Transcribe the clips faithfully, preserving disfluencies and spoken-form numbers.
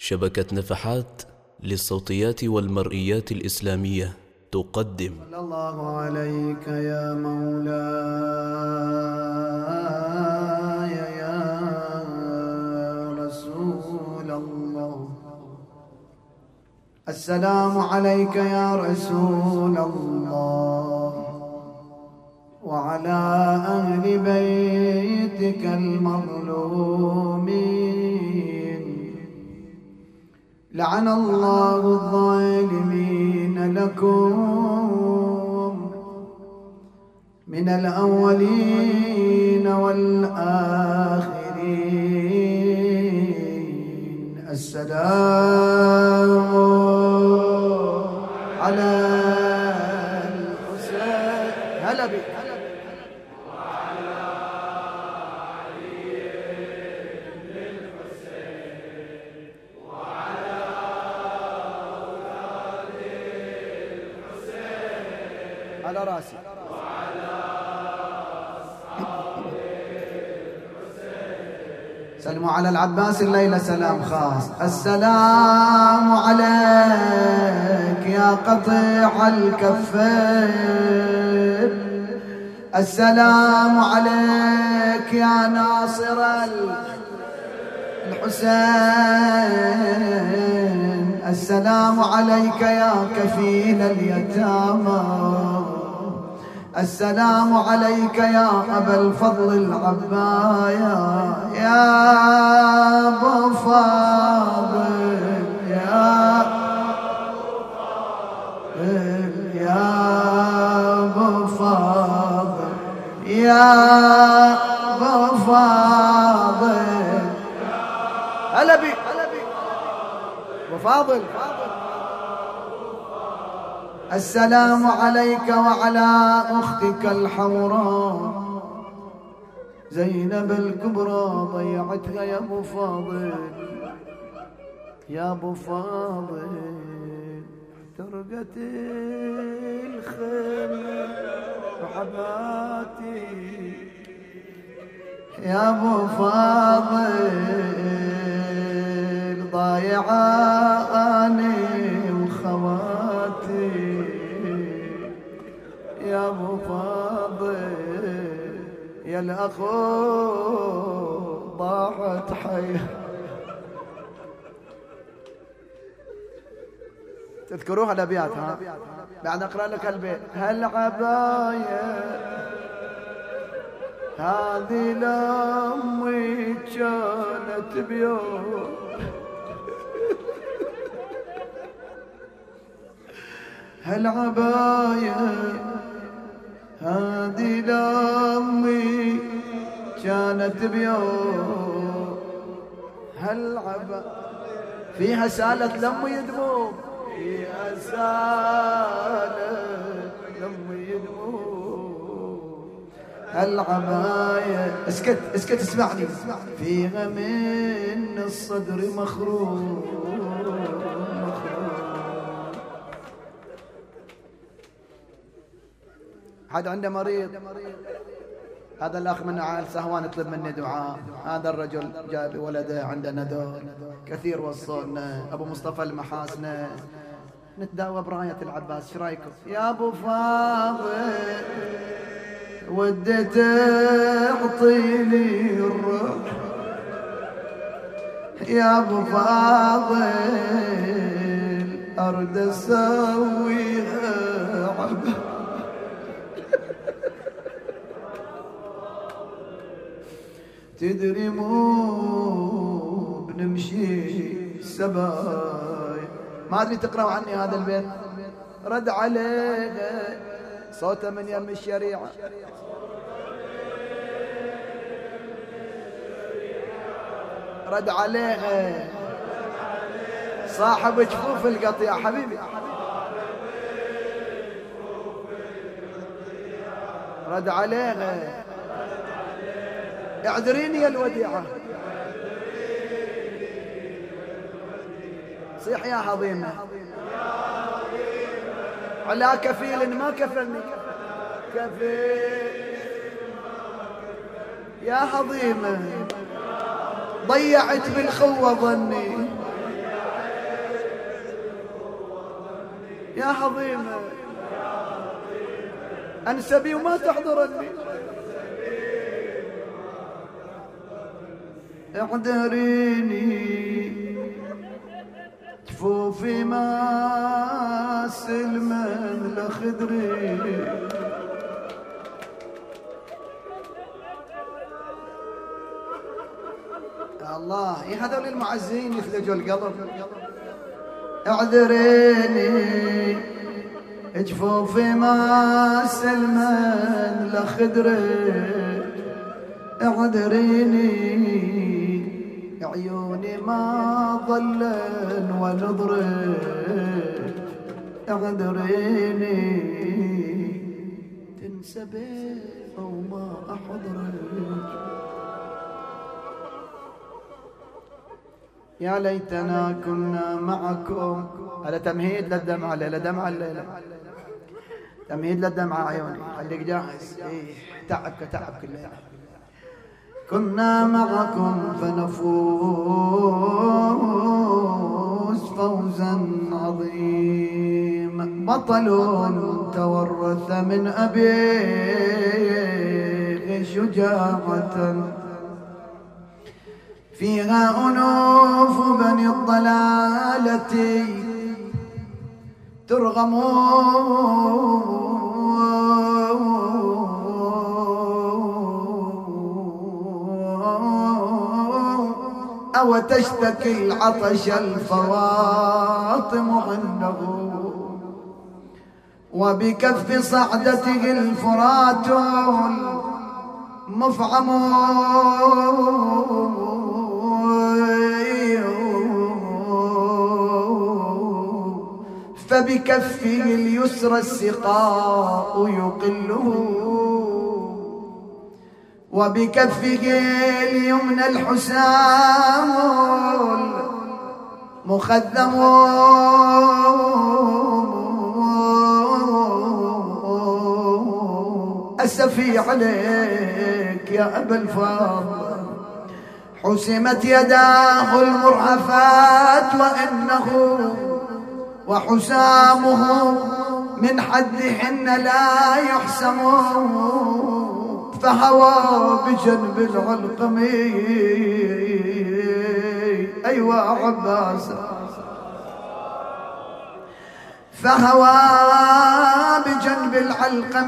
شبكة نفحات للصوتيات والمرئيات الإسلامية تقدم. صلى الله عليك يا مولاي يا رسول الله. السلام عليك يا رسول الله وعلى أهل بيتك المظلومين. لعن الله الظالمين لكم من الأولين والآخرين. السلام على الحسين هلا بك وعلى علي بن الحسين وعلى أولاد الحسين على راسي وعلى أصحاب الحسين. سلموا على العباس الليلة سلام خاص. السلام عليك يا قطيع الكفين. السلام عليك يا ناصر الحسين. السلام عليك يا كفيل اليتامى. السلام عليك يا أبا الفضل العباية يا أبو فاضل يا يا أبو فاضل يا أبو فاضل. هلا بك أبو فاضل. السلام عليك وعلى أختك الحوراء زينب الكبرى. ضيعتها يا أبو فاضل يا أبو فاضل. احترقت الخيمة وحباتي يا أبو فاضل. ضايعاني وخواتي يا أبو فاضل. يا الأخو ضاعت حي. تذكروها الأبيات ها؟ بعد أقرأ لك البيت. هالعباية هذه لأمي كانت بيوم هالعباية هذه لأمي كانت بيوم. هالعباية فيها سالت لأمي دموع فيها سالت لأمي دموع. هالعباية اسكت اسكت اسمعني. فيها من الصدر مخروم. حد عنده مريض؟ هذا الأخ من عائل سهوان يطلب مني دعاء. هذا الرجل جاب ولده عنده ندور كثير وصلنا. أبو مصطفى المحاسنة نتداوى براية العباس. ايش رايكم يا أبو فاضل؟ ودي تعطيني الروح يا أبو فاضل. أرد أسويها عبا تدري مو بنمشي سباي. ما أدري تقرأوا عني هذا البيت. رد عليه صوته من يم الشريعة. رد عليه صاحب جفوف القطيع حبيبي. رد عليه اعذريني يا الوديعة. صيح يا هضيمة على كفيل ما كفلني كفيل يا هضيمة. ضيعت بالخوة ظني يا حظيمة أنسبي وما تحضرني اعذريني جفوفي ما سلمن لخدري يا الله يا هذول المعزين يثلجوا القلب اعذريني جفوفي ما سلمن لخدري اعذريني عيوني ما ظلن ونظري اعذريني تنسبي وما احضرك يا ليتنا كنا معكم. هذا تمهيد للدمعة الليلة، دمعة الليلة تمهيد للدمعة عيوني، خليك جاهز. إيه تعبك تعبك الليلة. كنا معكم فنفوز فوزا عظيما. بطل تورث من أبيه شجاعة فيها أنوف بني الضلالة ترغم أو تشتكي العطش الفواطم عنده وبكف صعدته الفرات المفعم فبكفه اليسرى السقاء يقله وبكفه اليمنى الحسام المخذم أسفي عليك يا أبا الفضل حسمت يداه المرهفات وإنه وحسامه من حدهن لا يحسم فهوى بجنب العلقم أيوة عباس فهوى بجنب العلقم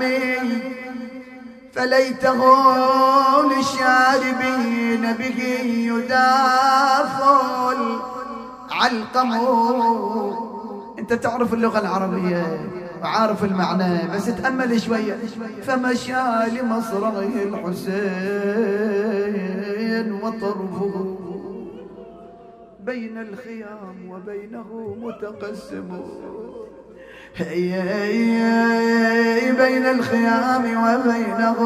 فليته للشاربين به يدافع العلقم. انت تعرف اللغة العربية وعارف المعنى بس تأمل شوية. فمشى لمصرعه الحسين وطرفه بين الخيام وبينه متقسم بين الخيام وبينه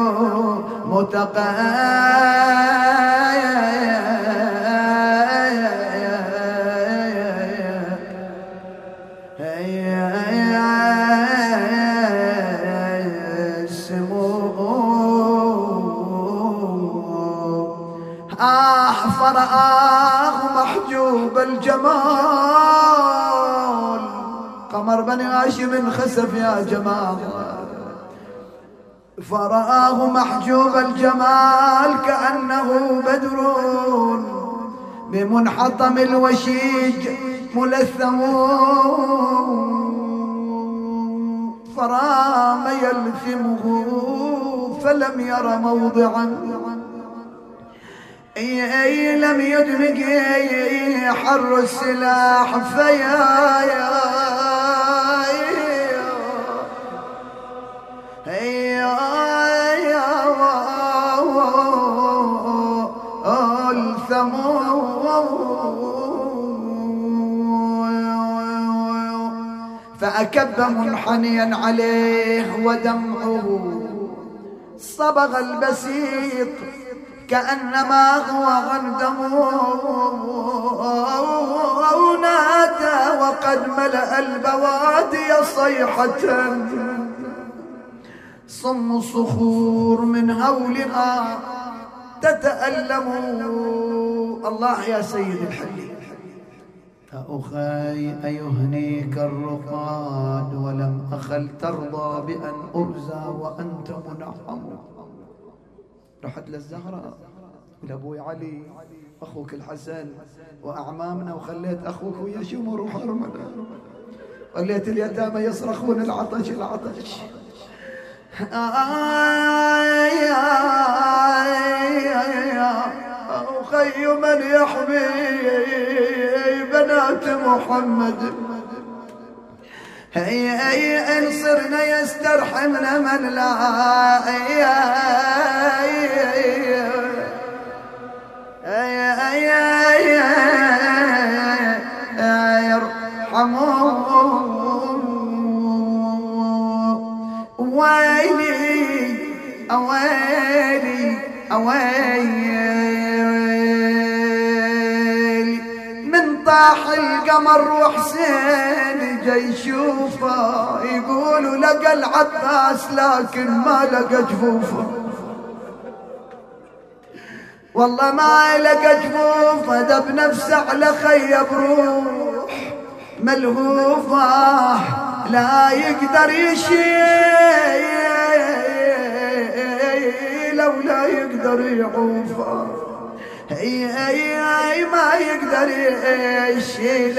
متقسم آه فرآه محجوب الجمال قمر بني هاشم خسف يا جمال فرآه محجوب الجمال كأنه بدر بمنحطم الوشيج ملثم فرام يلثمه فلم ير موضعا اي اي لم يدرك حر السلاح فيا يا يا يا فأكب منحنيا عليه ودمعه صبغ البسيط كأنما هو غندمه أو نادى وقد ملأ البوادي صيحة صم الصخور من هولها تتألم. الله يا سيد الحبيب أخي أيهنيك الرقاد ولم أخل ترضى بأن أرزى وأنت منعم. رحت للزهراء لأبوي علي أخوك الحسن وأعمامنا، وخليت أخوك ويشمر وحرمنا، خليت اليتامى يصرخون العطش العطش. أخي من يحمي بنات محمد، هي هي إن صرنا يسترحمنا من لا يرحمون. ويلي أويلي أويلي من طاح القمر وحسين جاي يشوفه، يقولوا لقى العباس لكن ما لقى جفوفه، والله ما لقى جفوفه، دب نفسه على خي بروح ملهوفه، لا يقدر يشيل ولا يقدر يعوفه، اي اي اي ما يقدر يشيل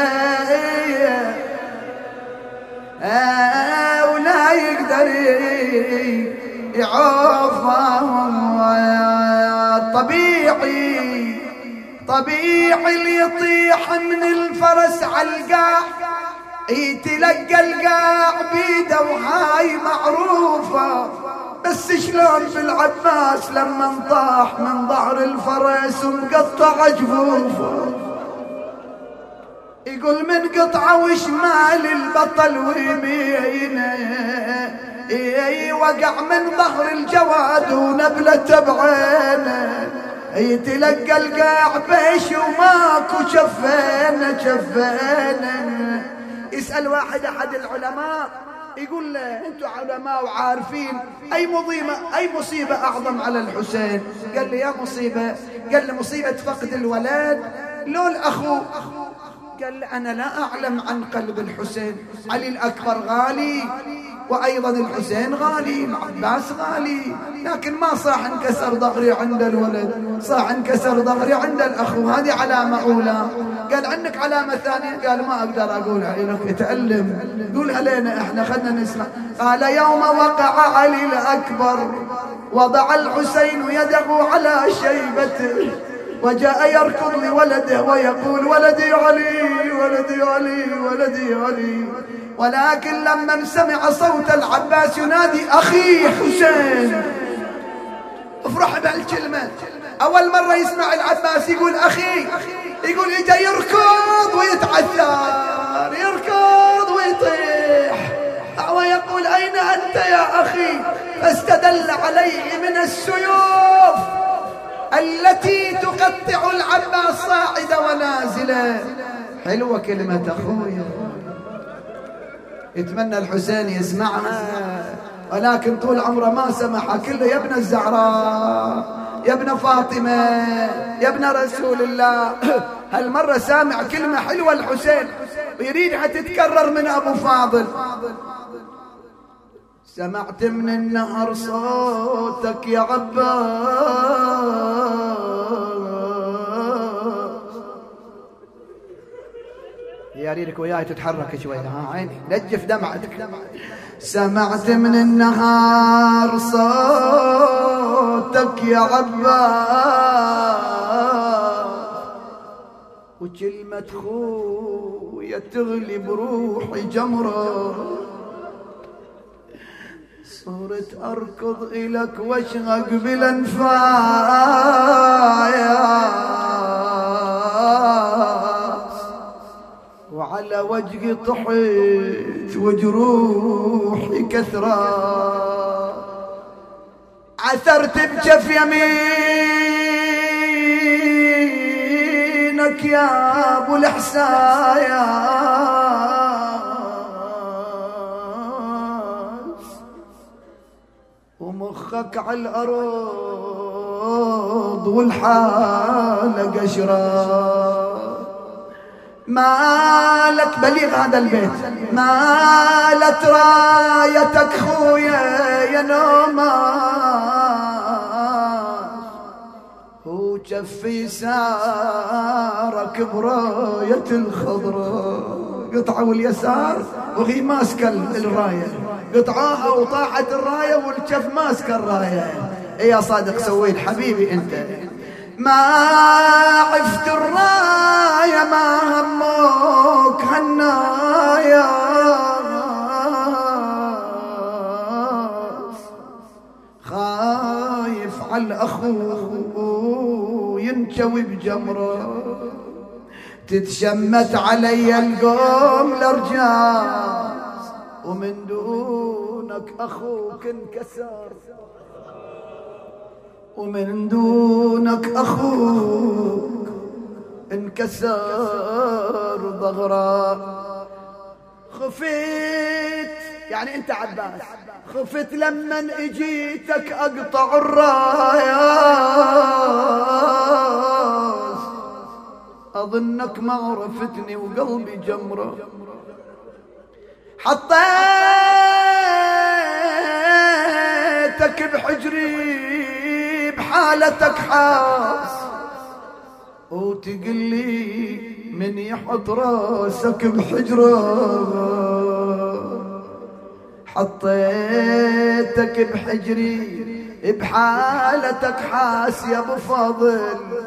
ولا يقدر يعوفه. طبيعي طبيعي اللي يطيح من الفرس على القاع يتلقى القاع بيده، وهاي معروفة، بس شلون بالعباس لما انطاح من ظهر الفرس ومقطع جفوفه، يقول من قطعة وشمال البطل ويمينه، اي وقع من ظهر الجواد ونبلة بعينه، يتلقى القاع بيش وماكو شفينه شفينه. يسأل واحد أحد العلماء يقول له انتوا علماء وعارفين اي مصيبة اي مصيبة اعظم على الحسين؟ قال لي يا مصيبة، قال لي مصيبة فقد الولد لو الاخو. قال لي انا لا اعلم عن قلب الحسين، علي الاكبر غالي وايضا الحسين غالي، العباس غالي، لكن ما صاح انكسر ظهري عند الولد، صاح انكسر ظهري عند الاخو. هذه علامة اولى. قال عندك علامة ثانية؟ قال ما اقدر اقولها لك، تألم، قولها لنا احنا خلنا نسمع. قال يوم وقع علي الاكبر وضع الحسين يده على شيبته، وجاء يركض لولده ويقول ولدي علي ولدي علي ولدي علي، ولكن لما سمع صوت العباس ينادي أخي حسين افرح بهالكلمة. أول مرة يسمع العباس يقول أخي، يقول إجا يركض ويتعثر، يركض ويطيح، ويقول أين أنت يا أخي؟ فاستدل عليه من السيوف التي تقطع العباس صاعدة ونازلة. حلوة كلمة أخويا، يتمنى الحسين يسمعها، ولكن طول عمره ما سمعها، كله يا ابن الزهراء يا ابن فاطمة يا ابن رسول الله. هالمرة سامع كلمة حلوة الحسين ويريدها تتكرر من أبو فاضل. سمعت من النهر صوتك يا عباس، يا ريتك وياي تتحرك شوي، ها عيني نجف دمعتك. سمعت من النهار صوتك يا عباس، وكلمة خويا تغلب روحي جمرة، صرت أركض إلك واشغق بالأنفاس، وعلى وجهي طحت وجروحي كثرة، عثرت بجف يمينك يا أبو الإحساس، ومخك على الأرض والحالة قشرة، مالك بليغ هذا البيت، مالت رايتك خويا يا نوماس، هو جفي سارك براية الخضراء، قطعوا اليسار وهي ماسكة الراية، قطعوها وطاحت الراية والجف ماسكة الراية. ايه يا صادق سويت حبيبي انت، ما عفت الراية ما همك هالنايا، خايف على الأخو ينكوي بجمره، تتشمت علي القوم الأرجاس، ومن دونك أخوك انكسر، ومن دونك أخوك انكسر ظهره. خفيت يعني أنت عباس، خفت لمن اجيتك أقطع الرايات، أظنك ما عرفتني وقلبي جمره، حطيتك بحجري بحالتك حاس، وتقلي من يحط راسك بحجره، حطيتك بحجري بحالتك حاس يا ابو فاضل،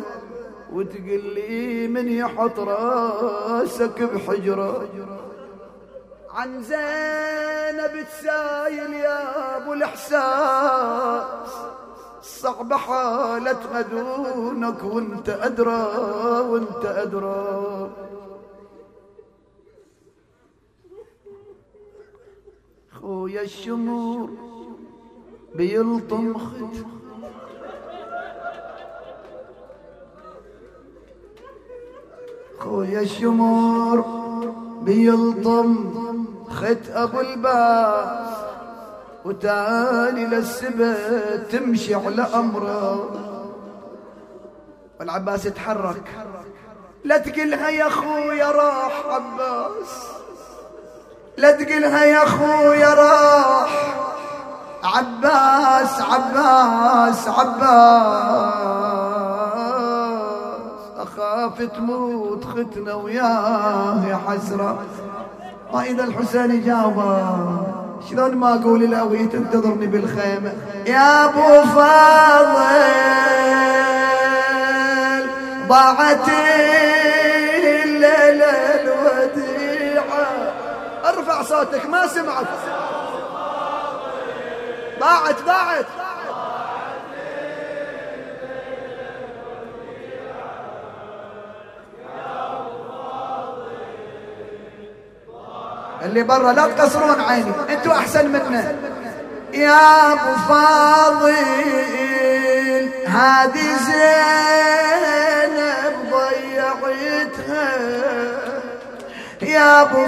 وتقلي من يحط راسك بحجره. عن زينب تسايل يا ابو الاحساس، صعب حالتها دونك وانت ادرى وانت ادرى. خويا الشمور بيلطم خد، خويا الشمور بيلطم خد ابو الباس، وتالي للسبت تمشي على امره. والعباس يتحرك، لا تقلها يا خويا راح عباس، لا تقلها يا خويا راح عباس، عباس عباس، اخاف تموت ختنا وياه يا حسره. واذا الحسين يجاوبه شلون ما اقول له تنتظرني بالخيمه يا ابو فاضل، ضاعت الليله الوديعه. ارفع صوتك ما سمعت، ضاعت ضاعت اللي برا لا تقصرون عيني، انتوا احسن منا. يا ابو فاضل هذه زينب ضيعتها، يا ابو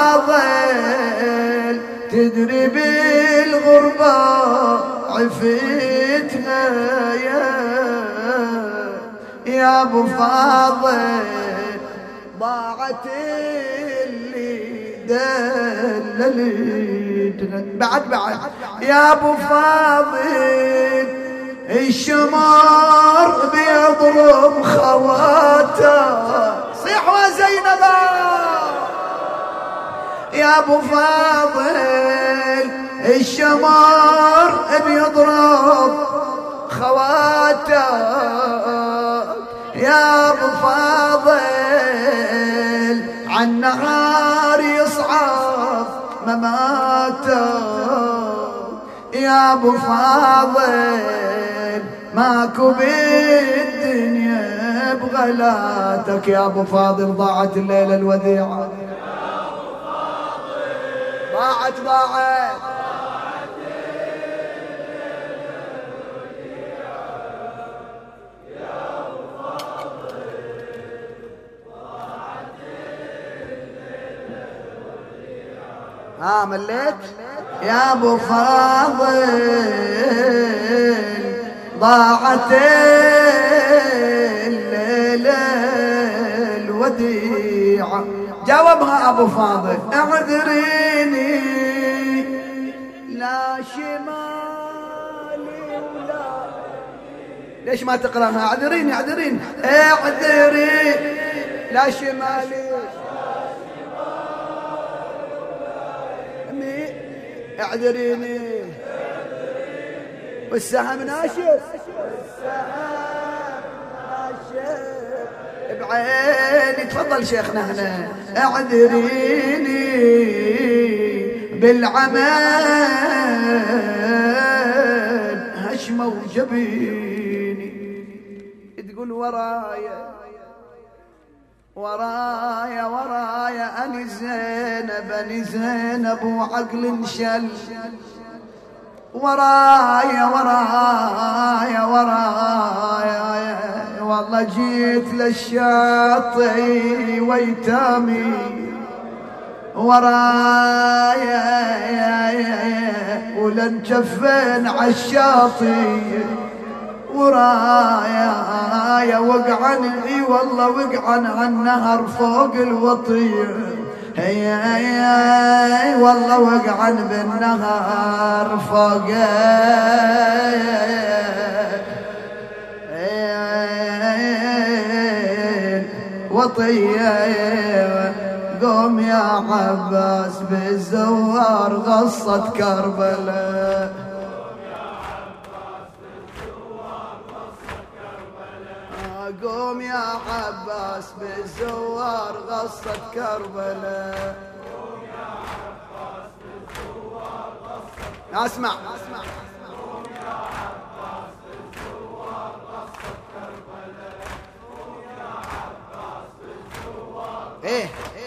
فاضل تدري بالغربة عفتها، يا يا ابو فاضل ضاعت دللتنا. بعد بعد يا ابو فاضل الشمار بيضرب خواته، صيح وزينب يا ابو فاضل الشمار بيضرب خواته، يا ابو فاضل عالنهار يصعب مماته، يا ابو فاضل ماكو بالدنيا بغلاتك. يا ابو فاضل ضاعت الليله الوديعه، ضاعت ضاعت ها مليت. يا ابو فاضل ضاعت الليله الوديعه، جاوبها أبو فاضل اعذريني لا شمالي ولا. ليش ما تقرأها؟ اعذريني اعذريني اعذري لا شمالي اعذريني والسهم ناشف بعيني. تفضل شيخنا هنا اعذريني بالعمل هشمة وجبيني. تقول ورايا ورايا ورايا أني زينب أني زينب وعقل انشل. ورايا ورايا ورايا والله جيت للشاطئ ويتامي. ورايا ولن جفين عالشاطئ. ورايا وقعن اي والله وقعن عالنهر فوق الوطية. هي هي والله وقعن بالنهر فوق وطية. قوم يا عباس بالزوار غصة كربلاء. قوم يا عباس بالزوار غصة كربلاء. اسمع اسمع ايه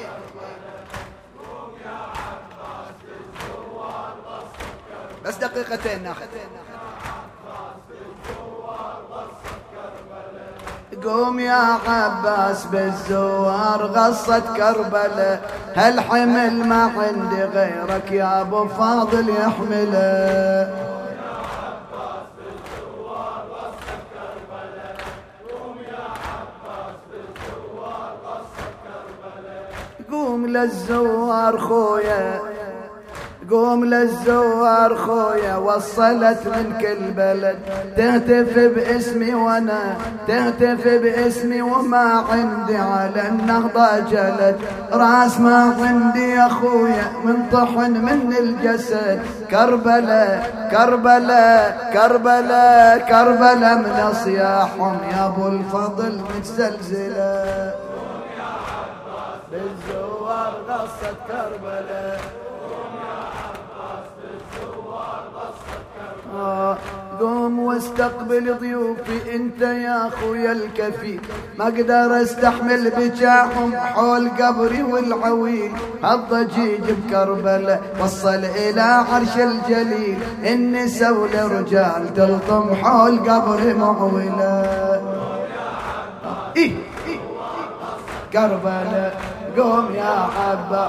بس دقيقتين ناخذ. قوم يا عباس بالزوار غصة كربلاء. هالحمل ما عندي غيرك يا ابو فاضل يحمله. قوم للزوار خويا قوم للزوار خويا وصلت من كل بلد. تهتف باسمي وانا تهتف باسمي وما عندي على النهضة جلد. راس ما عندي يا خويا من طحن من الجسد. كربلاء كربلاء كربلاء كربلاء من اصياحهم يا ابو الفضل متزلزله. بالزوار غصة كربلاء. قوم واستقبل ضيوفي انت يا اخويا الكفيل. ما اقدر استحمل بجاحهم حول قبري والعويل. الضجيج بكربلاء وصل الى عرش الجليل. النساء والرجال تلطم حول قبري معوله. إيه إيه كربلاء قوم يا عباس.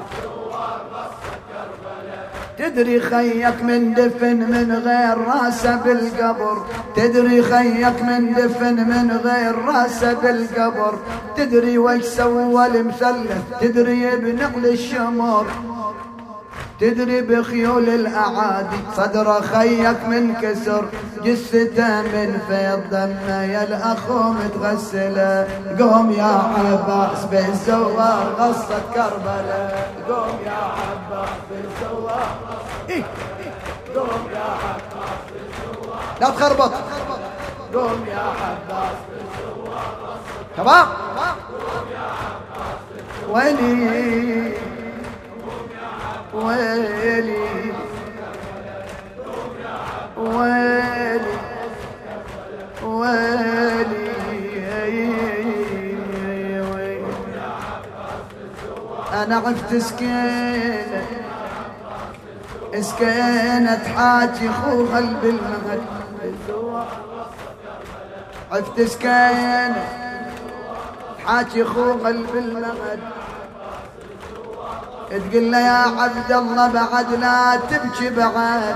تدري خيك من دفن من غير راسه بالقبر. تدري خيك من دفن من غير راسه بالقبر. تدري وش سوى المثلث. تدري بنقل الشمر. تدري بخيول الاعادي صدر خيك من كسر. جثته من فيض دمه يا الاخو متغسله. قوم يا عباس بالزوار غصة كربلاء. قوم يا عباس بالزوار. إيه قوم يا عباس بالزوار. لا تخربط. قوم يا عباس بالزوار. تمام. ويلي ويلي ويلي ويلي أنا عفت سكينة سكينة تحاكي خو قلب المهد. عفت سكينة تحاكي خو قلب المهد. تقول له يا عبد الله بعد لا تبكي بعد.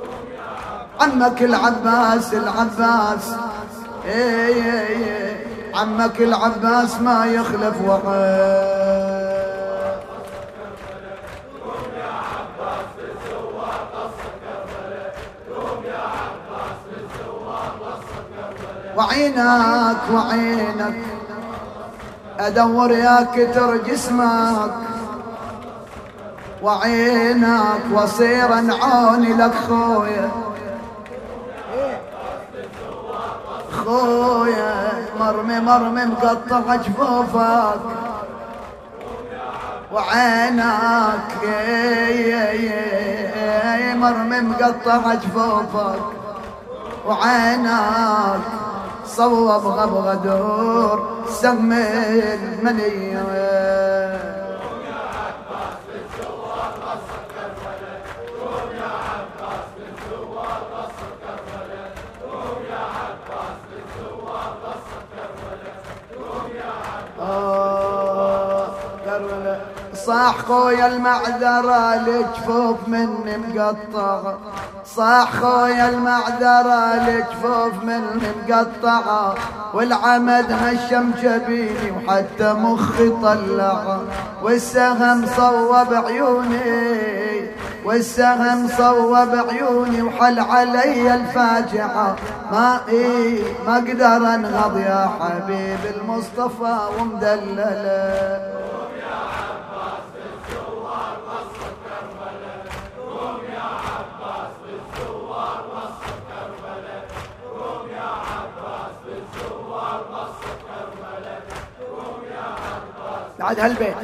عمك العباس العباس اي اي عمك العباس ما يخلف وعد. وعينك وعينك ادور يا كتر جسمك، وعينك واصير انعوني لك خويا خويا، مرمي مرمي مقطع جفوفك، وعينك مرمي مقطع جفوفك، وعينك صوب غبغ دور سم المنية. صاح خويا المعذرة لجفوف مني مقطعة، صاح خويا المعذرة لجفوف مني مقطعة، والعمد هشم جبيني وحتى مخي طلعه، والسهم صوب عيوني والسهم صوب عيوني وحل علي الفاجعة، ما إيه ما اقدر انغض يا حبيب المصطفى ومدلله. بعد هالبيت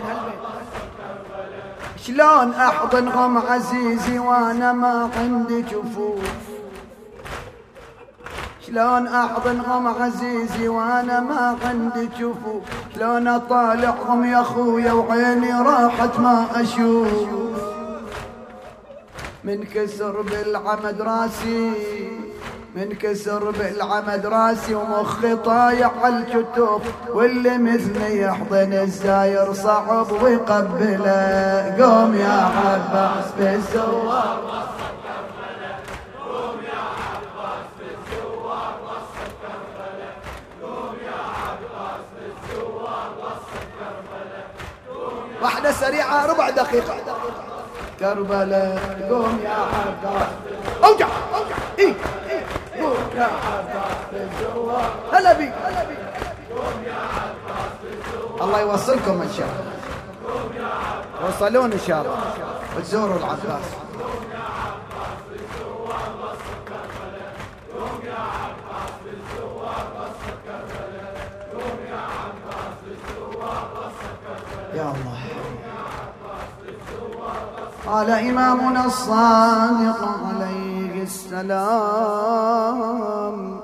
شلون احضنهم عزيزي وانا ما عندي جفوف، شلون احضنهم عزيزي وانا ما عندي جفوف، شلون اطالعهم يا خويا وعيني راحت ما اشوف، من كسر بالعمد راسي من كسر بالعمد راسي ومخي طايح عالكتوف، واللي مثلي يحضن الزاير صعب ويقبله. قوم يا عباس بالزوار وسط كربلاء، قوم يا عباس بالزوار وسط كربلاء، قوم يا عباس بالزوار وسط كربلاء. واحدة سريعة ربع دقيقة. كربلاء قوم يا عباس اوجع اوجع ايه قوم يا عباس بالزوار. هلا بيك هلا بيك. قوم يا عباس بالزوار. الله يوصلكم ان شاء الله، وصلون ان شاء الله وتزوروا العباس. قوم يا عباس بالزوار وسط كربلاء، قوم يا عباس بالزوار وسط كربلاء، قوم يا عباس بالزوار وسط كربلاء. يا الله. قال إمامنا الصادق عليه السلام: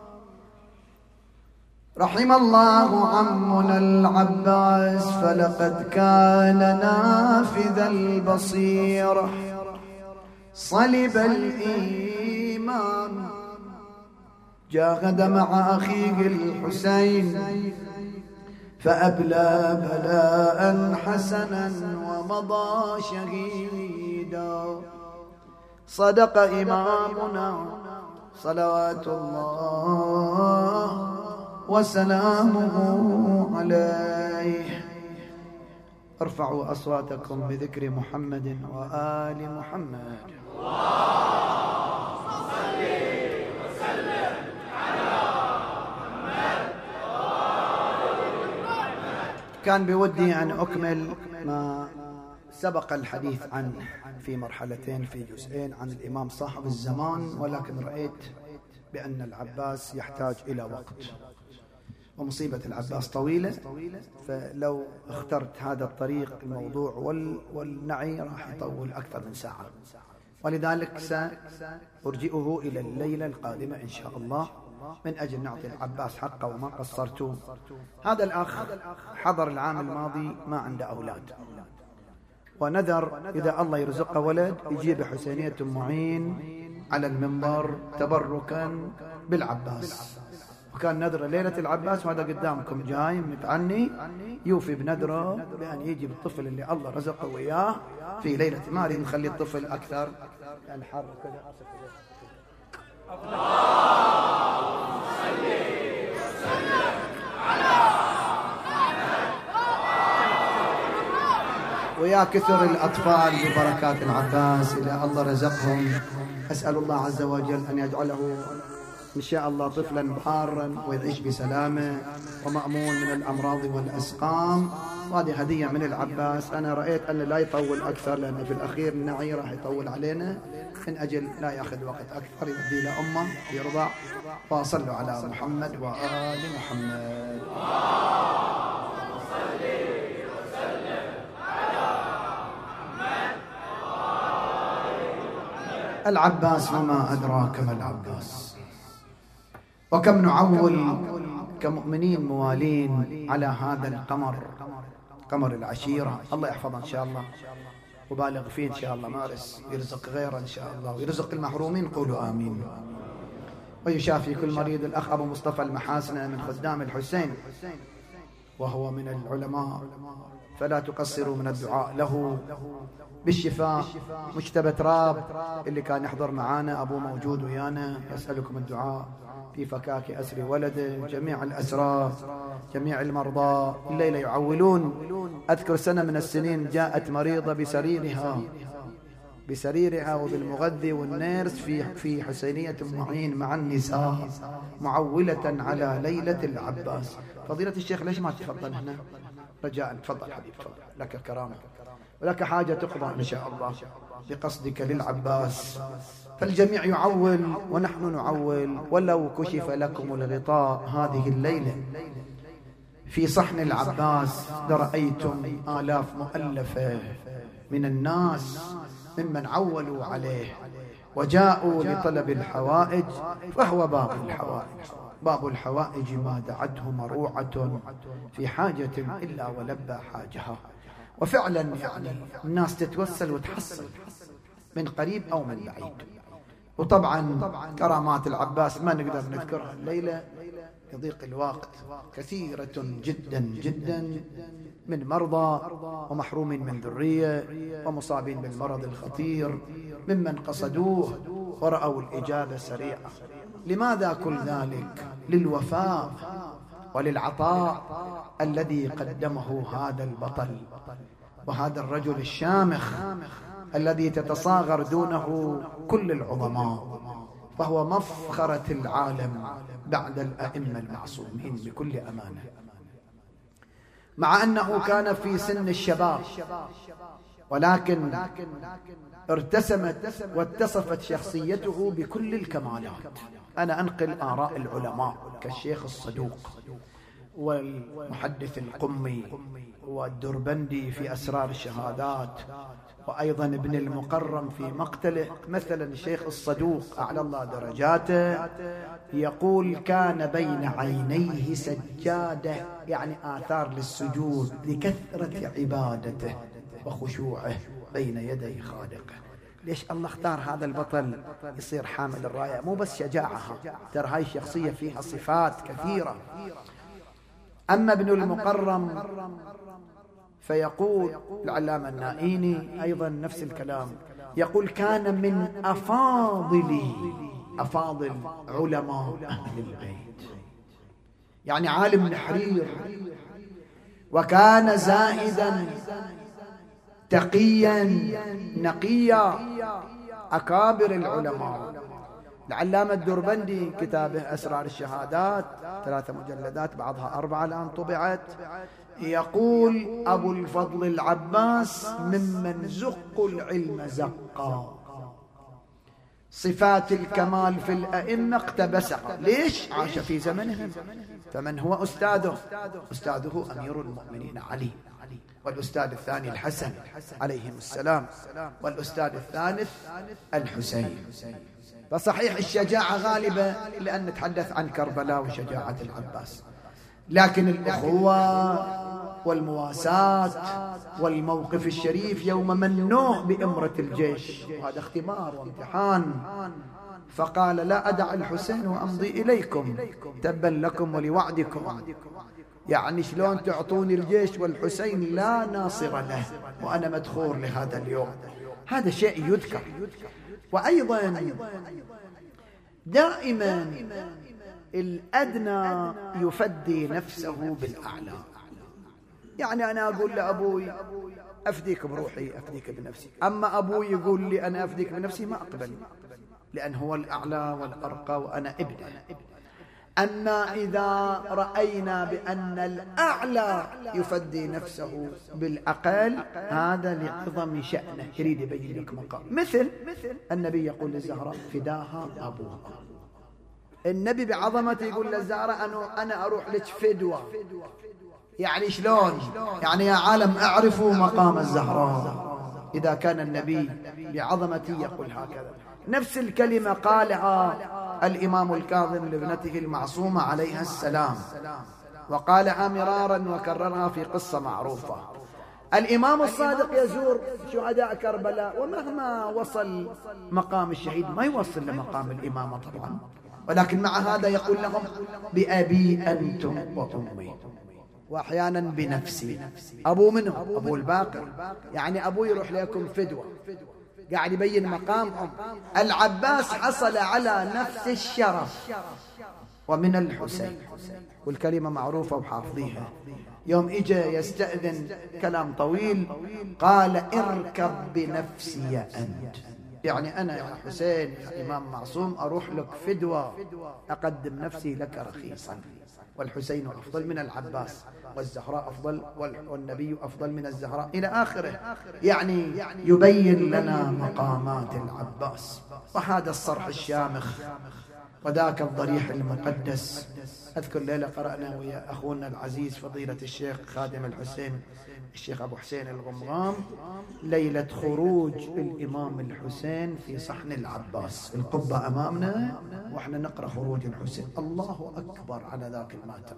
رحم الله عمنا العباس فلقد كان نافذ البصيرة، صلب الإيمان، جاهد مع أخيه الحسين فأبلى بلاء حسنا ومضى شهيدا. صدق إمامنا صلوات الله وسلامه عليه. ارفعوا أصواتكم بذكر محمد وآل محمد. اللهم صل وسلم على محمد. كان بودي أن أكمل ما سبق الحديث عنه في مرحلتين في جزئين عن الإمام صاحب الزمان، ولكن رأيت بأن العباس يحتاج إلى وقت، ومصيبة العباس طويلة، فلو اخترت هذا الطريق الموضوع والنعي راح يطول أكثر من ساعة، ولذلك سأرجئه إلى الليلة القادمة إن شاء الله من أجل نعطي العباس حقه وما قصرتوا. هذا الأخ حضر العام الماضي ما عنده أولاد، ونذر إذا الله يرزقه ولد يجيب حسينية معين على المنبر تبركا بالعباس، وكان نذر ليلة العباس، وهذا قدامكم جاي متعني يوفي بنذره بأن يجيب الطفل اللي الله رزقه وياه في ليلة، ما أريد نخلي الطفل أكثر يعني حر كذا. اللهم صل وسلم على ويا كثر الأطفال ببركات العباس إلى الله رزقهم. أسأل الله عز وجل أن يجعله إن شاء الله طفلا بارا ويعيش بسلامة ومأمون من الأمراض والأسقام. وهذه هدية من العباس. أنا رأيت أن لا يطول أكثر لأن في الأخير النعي راح يطول علينا، من أجل لا يأخذ وقت أكثر يودي لأمه يرضع. وصلوا على محمد وآل محمد. العباس وما أدراك ما العباس. وكم نعول كمؤمنين موالين على هذا القمر، قمر العشيرة. الله يحفظه إن شاء الله وبالغ فيه إن شاء الله، مارس يرزق غيره إن شاء الله ويرزق المحرومين، قولوا آمين. ويشافي كل مريض. الأخ أبو مصطفى المحاسنة من خدام الحسين وهو من العلماء، فلا تقصروا من الدعاء له بالشفاء. مجتبى تراب اللي كان يحضر معانا أبو موجود ويانا، يسألكم الدعاء في فكاك أسر ولده، جميع الأسرى، جميع المرضى الليلة يعولون. أذكر سنة من السنين جاءت مريضة بسريرها بسريرها وبالمغذي والنيرس في في حسينية معين مع النساء، معولة على ليلة العباس. فضيلة الشيخ ليش ما تفضل هنا؟ رجاء تفضل حبيب، تفضل، لك كرامة ولك حاجة تقضى إن شاء الله بقصدك للعباس. فالجميع يعول ونحن نعول. ولو كشف لكم الغطاء هذه الليلة في صحن العباس لرأيتم آلاف مؤلفة من الناس ممن عولوا عليه وجاءوا لطلب الحوائج، فهو باب الحوائج. باب الحوائج ما دعته مروعة في حاجة إلا ولبى حاجها. وفعلا يعني الناس تتوسل وتحصل من قريب أو من بعيد. وطبعا كرامات العباس ما نقدر نذكرها الليلة يضيق الوقت، كثيرة جدا جدا من مرضى ومحرومين من ذرية ومصابين بالمرض الخطير ممن قصدوه ورأوا الإجابة سريعة. لماذا كل ذلك؟ للوفاء وللعطاء الذي قدمه هذا البطل وهذا الرجل الشامخ الذي تتصاغر دونه كل العظماء، فهو مفخرة العالم بعد الأئمة المعصومين بكل أمانة. مع أنه كان في سن الشباب، ولكن ارتسمت واتصفت شخصيته بكل الكمالات. أنا أنقل آراء العلماء كالشيخ الصدوق والمحدث القمي والدربندي في أسرار الشهادات، وأيضا ابن المقرم في مقتله. مثلا الشيخ الصدوق أعلى الله درجاته يقول كان بين عينيه سجادة، يعني آثار للسجود لكثرة عبادته وخشوعه بين يدي خالقه. ليش الله اختار هذا البطل يصير حامل الراية؟ مو بس شجاعها، ترى هاي الشخصية فيها صفات كثيرة. أما ابن المقرم فيقول العلامة النائيني أيضا نفس الكلام، يقول كان من أفاضل أفاضل علماء أهل البيت، يعني عالم نحرير، وكان زاهدا تقيا نقيا. أكابر العلماء العلامة الدربندي كتابه أسرار الشهادات ثلاثة مجلدات بعضها أربعة الآن طبعت، يقول أبو الفضل العباس ممن زقوا العلم زقا، صفات الكمال في الأئمة اقتبسها. ليش؟ عاش في زمنهم. فمن هو أستاذه؟ أستاذه أمير المؤمنين علي، والأستاذ الثاني الحسن عليهم السلام، والأستاذ الثالث الحسين. فصحيح الشجاعة غالبة لأن نتحدث عن كربلاء وشجاعة العباس، لكن الأخوة والمواساة والموقف الشريف يوم منوه بإمرة الجيش، وهذا اختبار وامتحان، فقال لا أدع الحسين وأمضي إليكم تبا لكم ولوعدكم. يعني شلون تعطوني الجيش والحسين لا ناصر له وأنا مدخور لهذا اليوم؟ هذا شيء يذكر. وأيضا دائما الأدنى يفدي نفسه بالأعلى. يعني أنا أقول لأبوي أفديك بروحي أفديك بنفسي. أما أبوي يقول لي أنا أفديك بنفسي ما أقبل، لأن هو الأعلى والأرقى وأنا ابنه. أما إذا رأينا بأن الأعلى يفدي نفسه بالأقل، هذا لعظم شأنه، يريد يبين لك مقام. مثل النبي يقول للزهراء فداها أبوها. النبي بعظمته يقول للزهراء أنه أنا أروح لك فدوة. يعني شلون؟ يعني يا عالم اعرفوا مقام الزهراء إذا كان النبي بعظمته يقول هكذا. نفس الكلمة قالها الإمام الكاظم لابنته المعصومة عليها السلام، وقالها مرارا وكررها في قصة معروفة. الإمام الصادق يزور شهداء كربلاء، ومهما وصل مقام الشهيد ما يوصل لمقام الإمامة طبعا، ولكن مع هذا يقول لهم بأبي أنتم وأمي، وأحيانا بنفسي. أبو منهم أبو الباقر، يعني أبو يروح لكم فدوة، قاعد يبين مقامهم. العباس حصل على نفس الشرف ومن الحسين، والكلمة معروفة وحافظيها. يوم إجا يستأذن كلام طويل قال اركب بنفسي أنت، يعني أنا يا حسين يا إمام معصوم أروح لك فدوة، أقدم نفسي لك رخيصا. والحسين أفضل من العباس، والزهراء أفضل، والنبي أفضل من الزهراء، إلى آخره. يعني يبين لنا مقامات العباس. وهذا الصرح الشامخ وذاك الضريح المقدس. أذكر ليلة قرأنا ويا أخونا العزيز فضيلة الشيخ خادم الحسين الشيخ أبو حسين الغمغام ليلة خروج الإمام الحسين في صحن العباس، القبة أمامنا وإحنا نقرأ خروج الحسين. الله أكبر على ذاك الماتم،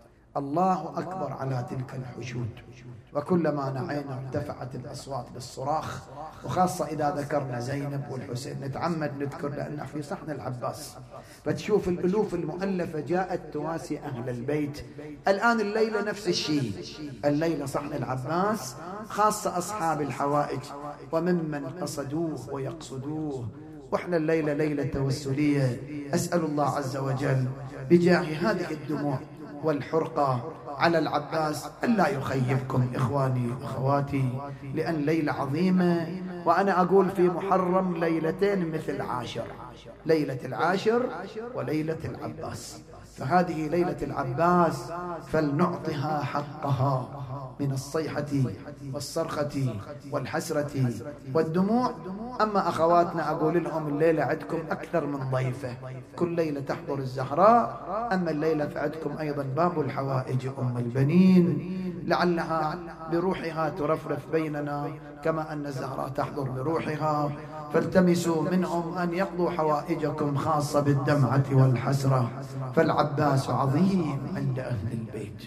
الله أكبر على تلك الحشود. وكلما نعينا ارتفعت الأصوات بالصراخ، وخاصة إذا ذكرنا زينب والحسين نتعمد نذكر لأنه في صحن العباس. فتشوف الألوف المؤلفة جاءت تواسي أهل البيت. الآن الليلة نفس الشيء، الليلة صحن العباس، خاصة أصحاب الحوائج وممن قصدوه ويقصدوه. وإحنا الليلة ليلة توسلية. أسأل الله عز وجل بجاه هذه الدموع والحرقة على العباس ألا يخيبكم إخواني أخواتي، لأن ليلة عظيمة. وأنا أقول في محرم ليلتين مثل عاشر، ليلة العاشر وليلة العباس. فهذه ليلة العباس فلنعطها حقها من الصيحة والصرخة والحسرة والدموع. أما أخواتنا أقول لهم الليلة عندكم أكثر من ضيفة، كل ليلة تحضر الزهراء، أما الليلة فعندكم أيضا باب الحوائج أم البنين، لعلها بروحها ترفرف بيننا كما أن الزهراء تحضر بروحها. فالتمسوا منهم أن يقضوا حوائجكم خاصة بالدمعة والحسرة. فالعباس عظيم عند أهل البيت،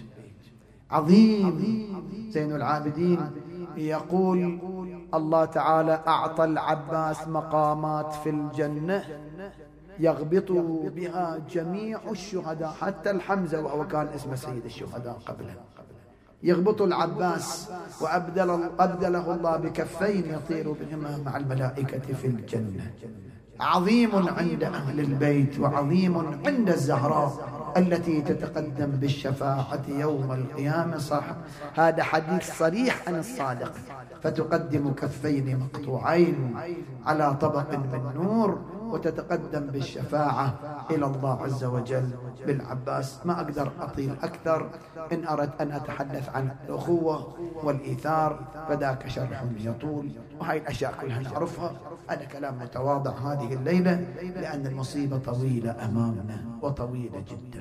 عظيم. زين العابدين يقول الله تعالى أعطى العباس مقامات في الجنة يغبط بها جميع الشهداء، حتى الحمزة وهو كان اسمه سيد الشهداء قبله، يغبط العباس وأبدل أبدله الله بكفين يطير بهما مع الملائكة في الجنة. عظيم عند أهل البيت وعظيم عند الزهراء التي تتقدم بالشفاعة يوم القيامة. صح، هذا حديث صريح عن الصادق. فتقدم كفين مقطوعين على طبق من نور وتتقدم بالشفاعة إلى الله عز وجل بالعباس. ما أقدر أطيل أكثر. إن أردت أن أتحدث عن الأخوة والإيثار فذاك شرح يطول، وهي الأشياء كلها نعرفها. هذا كلام متواضع هذه الليلة لأن المصيبة طويلة أمامنا وطويلة جدا.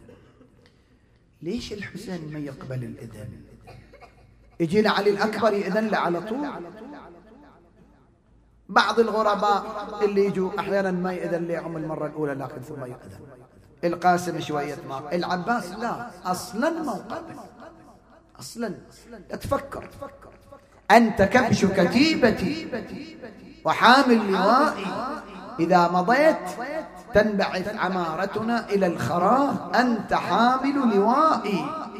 ليش الحسين ما يقبل الإذن؟ يجي لعلي الأكبر يأذن له على طول. بعض الغرباء اللي يجوا أحيانا ما يأذن لهم المرة الأولى لكن ثم يأذن. القاسم شوية ما، العباس لا، أصلا ما قبل، أصلا. تفكر أنت كبش كتيبتي وحامل لوائي، إذا مضيت تنبعث عمارتنا إلى الخراب، أنت حامل لوائي.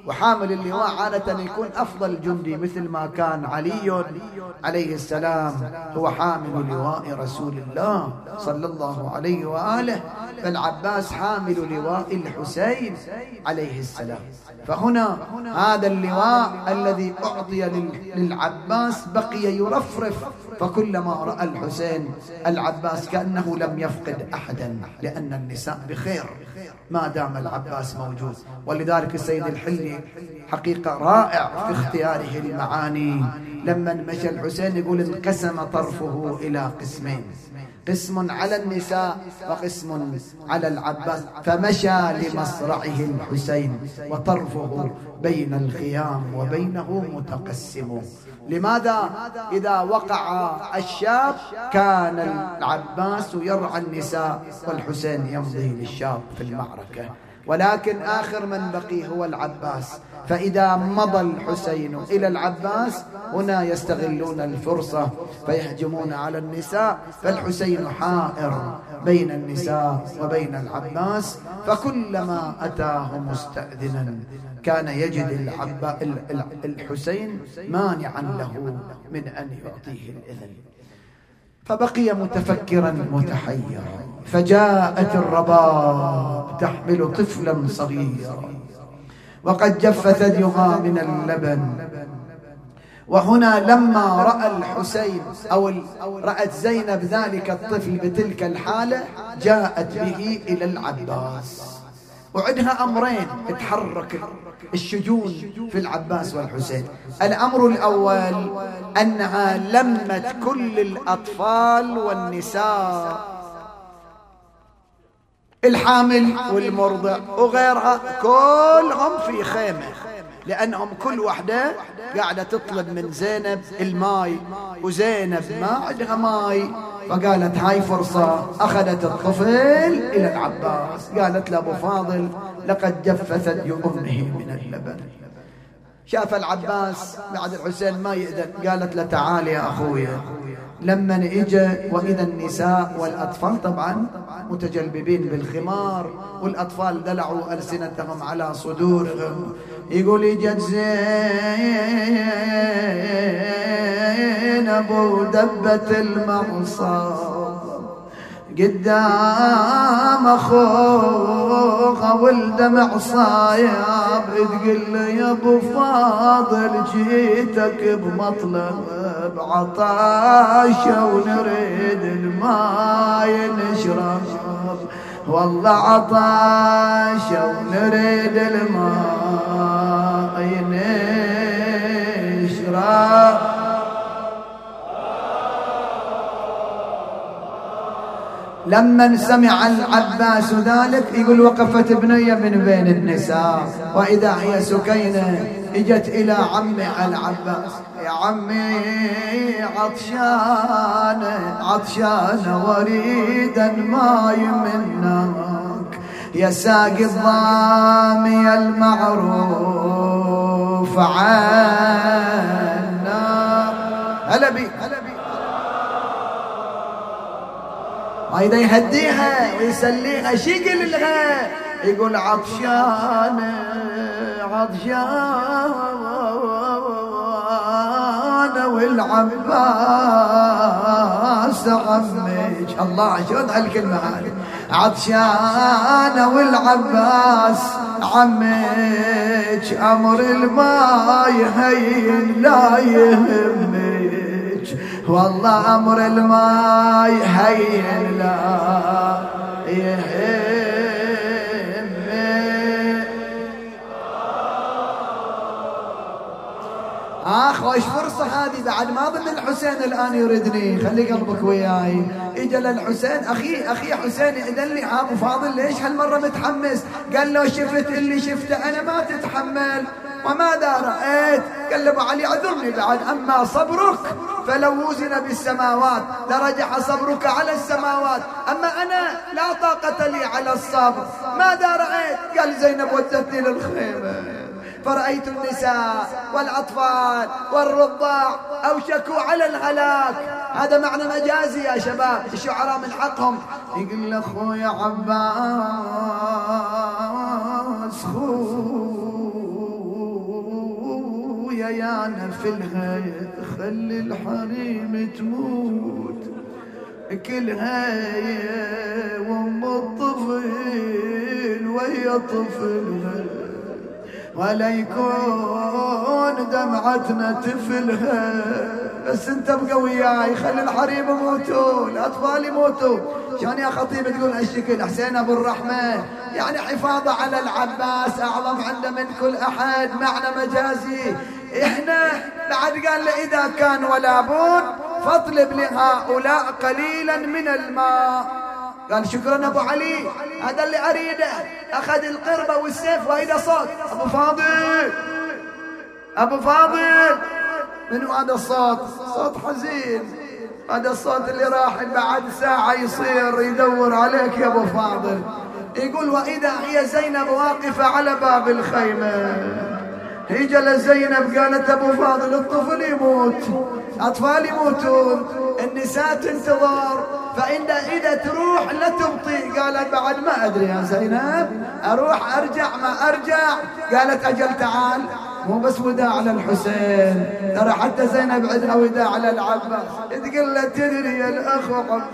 وحامل اللواء عادة يكون أفضل جندي، مثل ما كان علي عليه السلام هو حامل لواء رسول الله صلى الله عليه وآله، فالعباس حامل لواء الحسين عليه السلام. فهنا هذا اللواء الذي أعطي للعباس بقي يرفرف، فكلما رأى الحسين العباس كأنه لم يفقد أحدا، لأن النساء بخير ما دام العباس موجود. ولذلك السيد الحلي حقيقة رائع في اختياره المعاني، لما مشى الحسين يقول انقسم طرفه إلى قسمين، قسم على النساء وقسم على العباس، فمشى لمصرعه الحسين وطرفه بين الخيام وبينه متقسم. لماذا؟ إذا وقع الشاب كان العباس يرعى النساء والحسين يمضي للشاب في المعركة، ولكن آخر من بقي هو العباس، فإذا مضى الحسين إلى العباس هنا يستغلون الفرصة فيهجمون على النساء، فالحسين حائر بين النساء وبين العباس، فكلما أتاه مستأذنا كان يجد العبا الحسين مانعا له من أن يعطيه الإذن، فبقي متفكرا متحيرا. فجاءت الرباب تحمل طفلا صغيرا وقد جف ثديها من اللبن. وهنا لما رأى الحسين أو رأت زينب ذلك الطفل بتلك الحالة جاءت به إلى العباس، وعندها أمرين تحرك الشجون في العباس والحسين. الأمر الأول أنها لمت كل الأطفال والنساء الحامل والمرضع وغيرها كلهم في خيمة، لأنهم كل وحدة قاعدة تطلب من زينب الماي، وزينب ما عندها ماي، فقالت هاي فرصة. أخذت الطفل إلى العباس قالت له أبو فاضل لقد جف ثدي أمه من اللبن. شاف العباس بعد الحسين ما يأذن، قالت له تعال يا أخويا. لما اجى وإذا النساء والأطفال طبعا متجلببين بالخمار، والأطفال دلعوا ألسنتهم على صدورهم، يقول اجت زينب ودبت المعصاب قدام اخوها والدمع صايب، تقول له يا ابو فاضل جيتك بمطلب عطاشه ونريد الماي نشرب، والله عطاشه ونريد الماي نشرب. لما سمع العباس ذلك يقول وقفت بنية من بين النساء، وإذا هي سكينة اجت إلى عمي العباس، يا عمي عطشانة عطشانة وريدا ماي منك، يا ساقي الضامي المعروف عنا. هلا بي هلا بي. وإذا يهديها ويسليها شي يقول لها؟ يقول عطشانة عطشانة والعباس عمك. الله شو هالكلمة هذه، عطشانة والعباس عمك، أمر الماي هين لا يهمك، والله أمر الماي هين لا يهمك. آخ وش فرصة هذه، بعد ما ظن الحسين الآن يردني، خلي قلبك وياي. إجا للحسين أخي أخي حسين إذن لي أبو فاضل ليش هالمرة متحمس؟ قال له شفت اللي شفته أنا ما تتحمل، وماذا رأيت؟ قال له أبو علي عذرني بعد، أما صبرك فلو وزن بالسماوات لرجح صبرك على السماوات، أما أنا لا طاقة لي على الصبر. ماذا رأيت؟ قال زينب ودتني للخيمة فرأيت النساء والأطفال والرضاع أوشكوا على الهلاك. هذا معنى مجازي يا شباب، الشعراء من حقهم. يقول له أخويا عباس خويا ليانا في الهيئ خلي الحريم تموت كلها وام الطفل ويا طفلها ولا يكون دمعتنا تفلها. بس انت ابقى وياي خلي الحريم يموتوا الاطفال يموتوا. كان يا خطيب تقول هالشكل حسين ابو الرحمه يعني حفاظه على العباس اعظم عنده من كل احد معنى مجازي. احنا بعد قال له اذا كان ولا بد فاطلب لهؤلاء قليلا من الماء. قال شكرا ابو علي هذا اللي اريده. اخذ القربه والسيف وايده صوت ابو فاضل ابو فاضل. منو هذا الصوت؟ صوت حزين. هذا الصوت اللي راح بعد ساعه يصير يدور عليك يا ابو فاضل. يقول واذا هي زينب واقفه على باب الخيمه. هي جلس زينب قالت ابو فاضل الطفل يموت اطفال يموتون النساء تنتظر فإن إذا تروح لا تبطي. قالت بعد ما أدري يا زينب أروح أرجع ما أرجع. قالت أجل تعال مو بس وداع للحسين ترى حتى زينب عندها وداع للعباس. تقول له تدري يا الأخ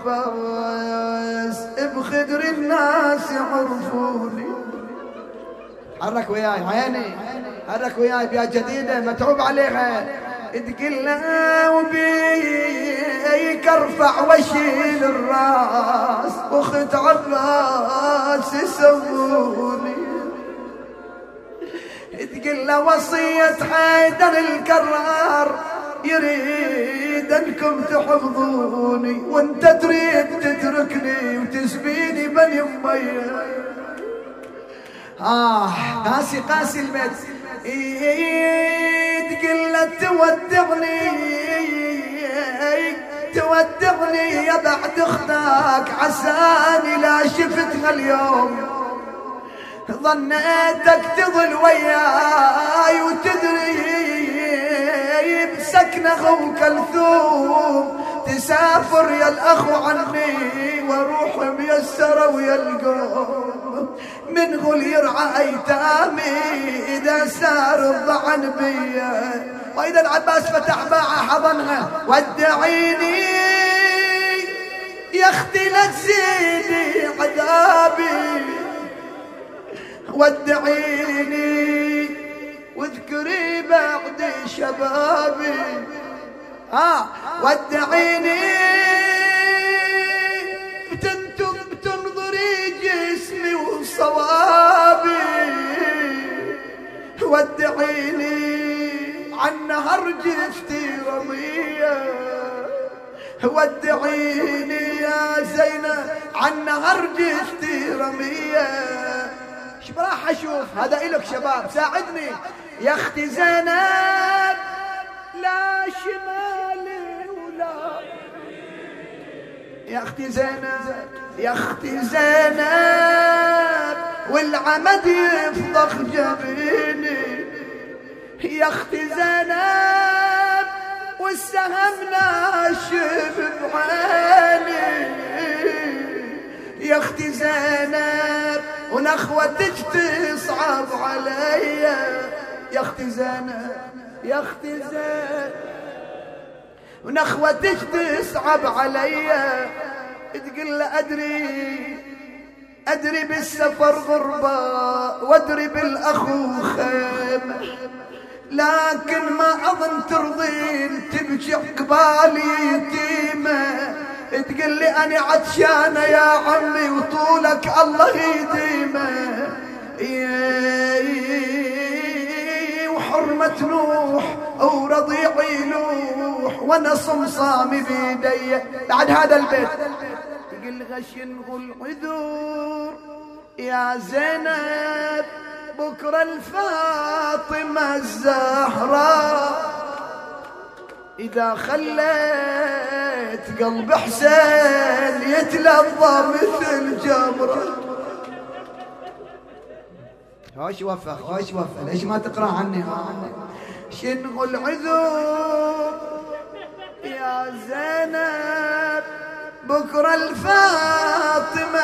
عباس بخدر الناس يعرفوني. حرك وياي عيني حرك وياي بيا جديدة متعوب عليها. تقول له وبيك ارفع واشيل الراس واخت عباس يسووني. تقول له وصية حيدر الكرار يريد انكم تحفظوني وانت تريد تتركني وتسبيني بني امي. آه قاسي قاسي البيت. تقول له تودعني تودعني يا بعد اختك عساني لا شفتها اليوم. ظنيتك تظل وياي وتدري بسكنة ام كلثوم تسافر يا الاخو عني واروح ميسره ويا القوم. من هو اللي يرعى ايتامي اذا سار الضعن بيا. واذا العباس فتح باعه حضنها ودعيني يا اختي لا تزيدي عذابي ودعيني واذكري بعد شبابي. ها ودعيني بتنظري جسمي وصوابي. ودعيني عن نهر جفتي رمية. ودعيني يا زينب عن نهر جفتي رمية. ايش راح اشوف هذا الك شباب ساعدني يا اختي زينب لا شمالي ولا يا اختي زينب يا اختي زينب والعمد يفضخ جبيني. يا اختي زينب والسهم ناشف بعيني. يا اختي زينب ونخوتك تصعب علي. يا اختي زينب يا اختي زينب ونخوتك تصعب علي. تقول له ادري ادري بالسفر غربة وادري بالاخو خيمة لكن ما اظن ترضين تبكي عقبالي يتيمة. تقول لي انا عطشانة يا عمي وطولك الله يديمه. وحرمة نوح ورضيعي نوح وانا صمصامي بيدي. بعد هذا البيت تقول غشن العذور يا زينب بكرة الفاطمة الزهراء إذا خليت قلب حسين يتلظى مثل جمرة. خوش وفا خوش وفا ليش ما تقرأ عني؟ شنو العذور يا زينب بكرة الفاطمة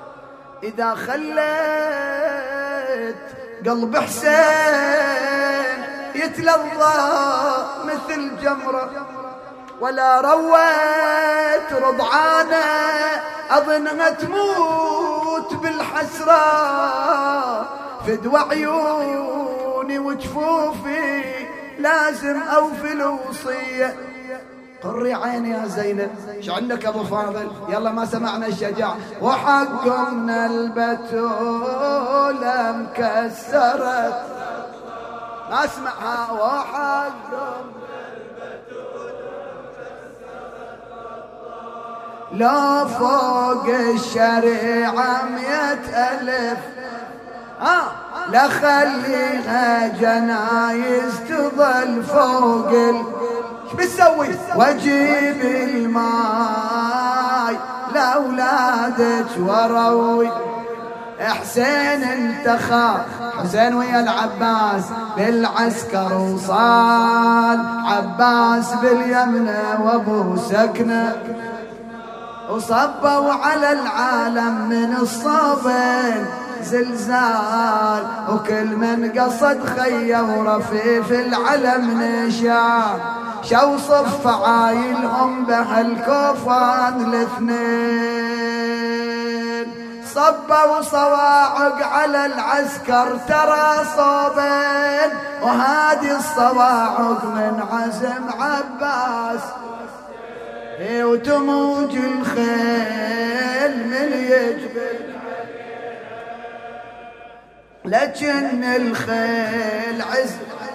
إذا خليت قلب حسين يتلظى مثل جمرة، ولا روت رضعانة أظنها تموت بالحسرة. فدوى عيوني وجفوفي لازم أوفي الوصية. قري عيني يا زينب، شو عندك ابو فاضل؟ يلا ما سمعنا الشجاعة. وحقنا البتولة مكسرت، ما اسمعها. وحقنا لا فوق الشريعة مئة ألف، ها لا خليها جنايز تظل فوق ال... شو بتسوي؟ واجيب الماي لاولادك وروي. حسين انتخى، حسين ويا العباس بالعسكر وصال، عباس باليمنى وابو سكنه، وصبوا على العالم من الصابين زلزال، وكل من قصد خيه ورفيف العلم نشان. شو صف عايلهم بهالكوفان الاثنين، صبوا صواعق على العسكر ترى صوبين، وهذه الصواعق من عزم عباس. وتموج الخيل من يجبل، لكن الخيل عز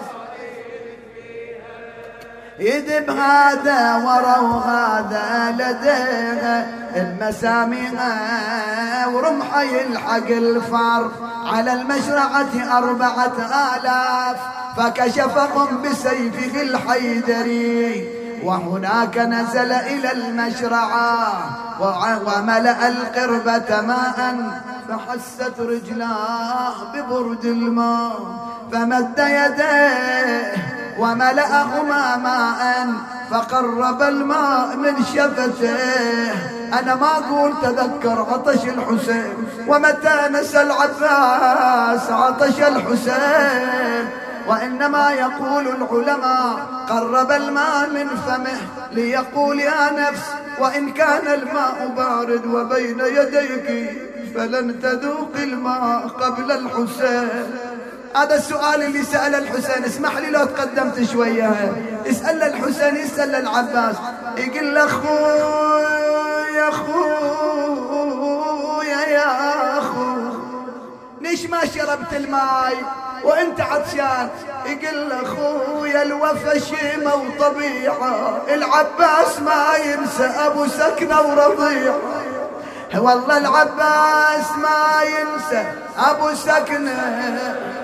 يدب هذا ورا وهذا لديها المساميها، ورمحه يلحق الفار على المشرعة أربعة آلاف، فكشفهم بسيفه الحيدري، وهناك نزل إلى المشرعة وملأ القربة ماء، فحست رجلاه ببرد الماء، فمد يديه وملأهما ماء، فقرب الماء من شفته. أنا ما أقول تذكر عطش الحسين، ومتى نسى العباس عطش الحسين، وإنما يقول العلماء قرب الماء من فمه ليقول يا نفس وإن كان الماء بارد وبين يديك فلن تذوق الماء قبل الحسين. هذا السؤال اللي سأل الحسين، اسمح لي لو تقدمت شوية، اسأل الحسين يسأل العباس، يقول له خويا خويا يا أخو ليش ما شربت الماء وانت عطشان؟ يقول له خويا الوفا شيمة وطبيعة، العباس ما ينسى ابو سكنة ورضيعة. والله العباس ما ينسى ابو سكنة.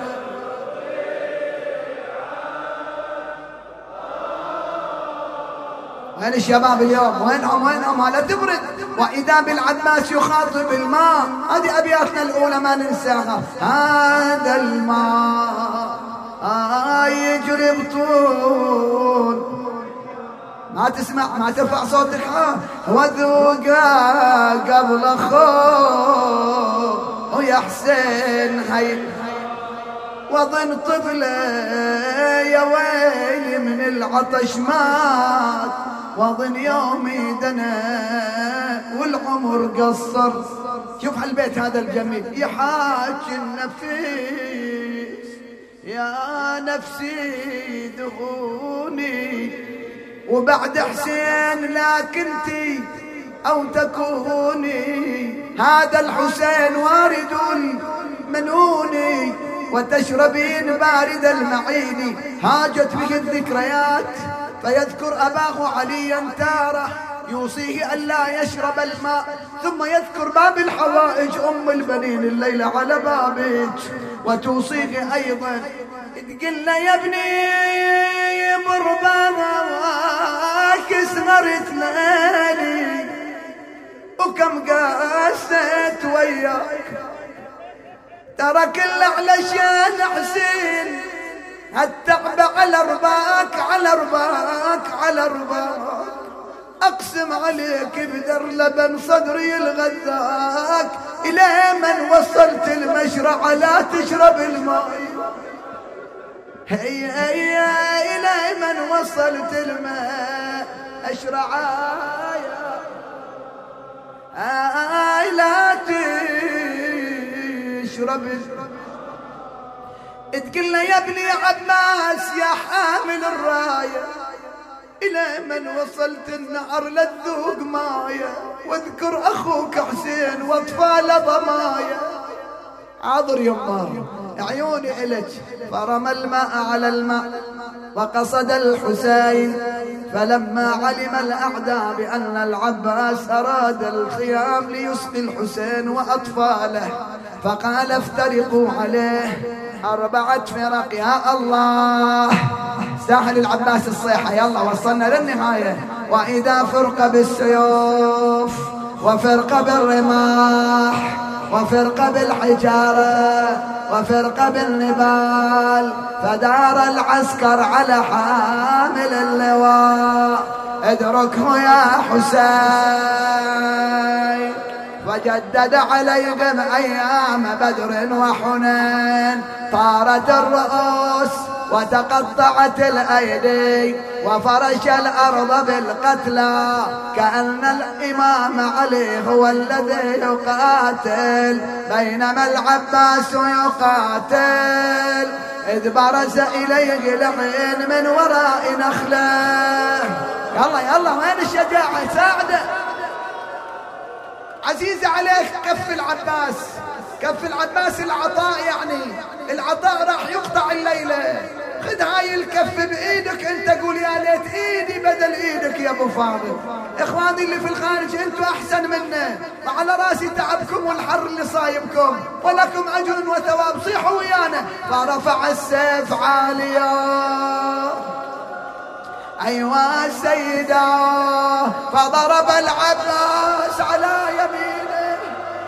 وين الشباب اليوم؟ وينهم وينهم؟ لا تبرد. وإذا بالعباس يخاطب الماء، هذه أبياتنا الأولى ما ننساها. هذا الماء يجري بطول، ما تسمع ما ترفع صوتك، وذوقا قبل أخوه ويا حسين هي وظن طفله يا ويلي من العطش مات، وظن يومي دنا والعمر قصر. شوف هالبيت هذا الجميل، يحاج النفيس يا نفسي دخوني، وبعد حسين لا كنتي أو تكوني، هذا الحسين وارد المنوني وتشربين بارد المعين. هاجت به الذكريات فيذكر أباه عليا تاره يوصيه ألا يشرب الماء، ثم يذكر باب الحوائج أم البنين الليلة على بابك، وتوصيه أيضا تقول له يا ابني برباك سهرت ليلي وكم قاسيت وياك، ترى كل علشان حسين هالتعب على رباك على رباك على رباك، أقسم عليك بدر لبن صدري الغذاك، إلى من وصلت المشرع لا تشرب الماء. هي هي إلى من وصلت الماء أشرعايا آي لا تشرب تقول له يا ابني عباس يا حامل الراية إلى من وصلت النهر للذوق مايا واذكر أخوك حسين واطفال ضمايا عذر يمار عيوني إلك فرمى الماء على الماء وقصد الحسين فلما علم الأعداء بأن العباس أراد الخيام ليسقي الحسين وأطفاله فقال افترقوا عليه أربعة فرق يا الله ساحل العباس الصيحة يلا وصلنا للنهاية وإذا فرق بالسيوف وفرق بالرماح وفرق بالحجارة وفرق بالنبال فدار العسكر على حامل اللواء ادركه يا حسين وجدد عليهم أيام بدر وحنين طارت الرؤوس وتقطعت الأيدي وفرش الأرض بالقتلى كأن الإمام علي هو الذي يقاتل بينما العباس يقاتل إذ برز إليه لعين من وراء نخله يلا يلا وين الشجاعة ساعده عزيز عليك كف العباس كف العباس العطاء يعني العطاء راح يقطع الليلة خذ هاي الكف بإيدك انت قول يا ليت ايدي بدل ايدك يا ابو فاضل اخواني اللي في الخارج انتوا احسن منا وعلى راسي تعبكم والحر اللي صايبكم ولكم اجر وثواب صيحوا ويانا فرفع السيف عاليا ايوا سيدا فضرب العباس على يمينه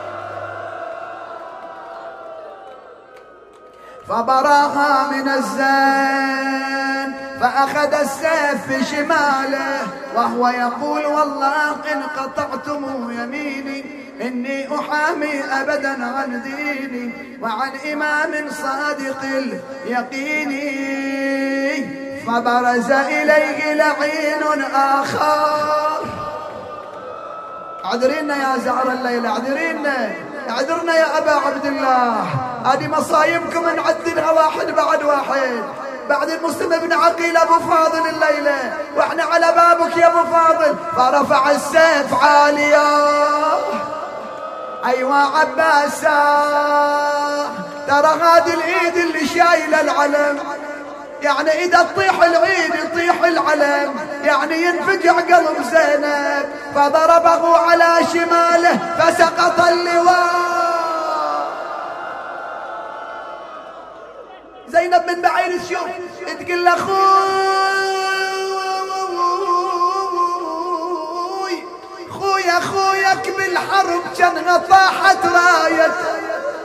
فبراها من الزين فأخذ السيف بشماله وهو يقول والله إن قطعتم يميني إني أحامي أبدا عن ديني وعن إمام صادق اليقين فبرز إليه لعين آخر اعذرينا يا زهر الليلة اعذرينا اعذرنا يا أبا عبد الله هذه مصايبكم نعدلها واحد بعد واحد بعد المسلم ابن عقيل أبو فاضل الليلة واحنا على بابك يا أبو فاضل فرفع السيف عاليا أيوا عباسا ترى هذه الإيد اللي شايلة العلم يعني إذا تطيح العيد يطيح العلم يعني ينفجع قلب زينب فضربه على شماله فسقط اللواء زينب من بعيد تشوف تقول له خوي خوي اخوياك بالحرب كان طاحت رايته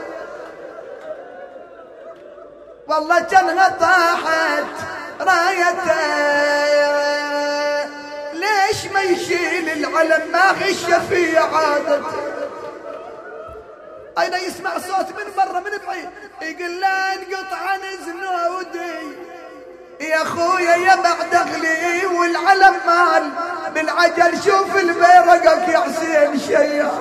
والله كانها طاحت رايته ليش ما يشيل العلم ما غش في عادته أين يسمع صوت من برا من بعيد يقول لا انقطع عن زنودي يا خويا يا بعد اغلي والعلم مال بالعجل شوف البيرقك يا حسين شيا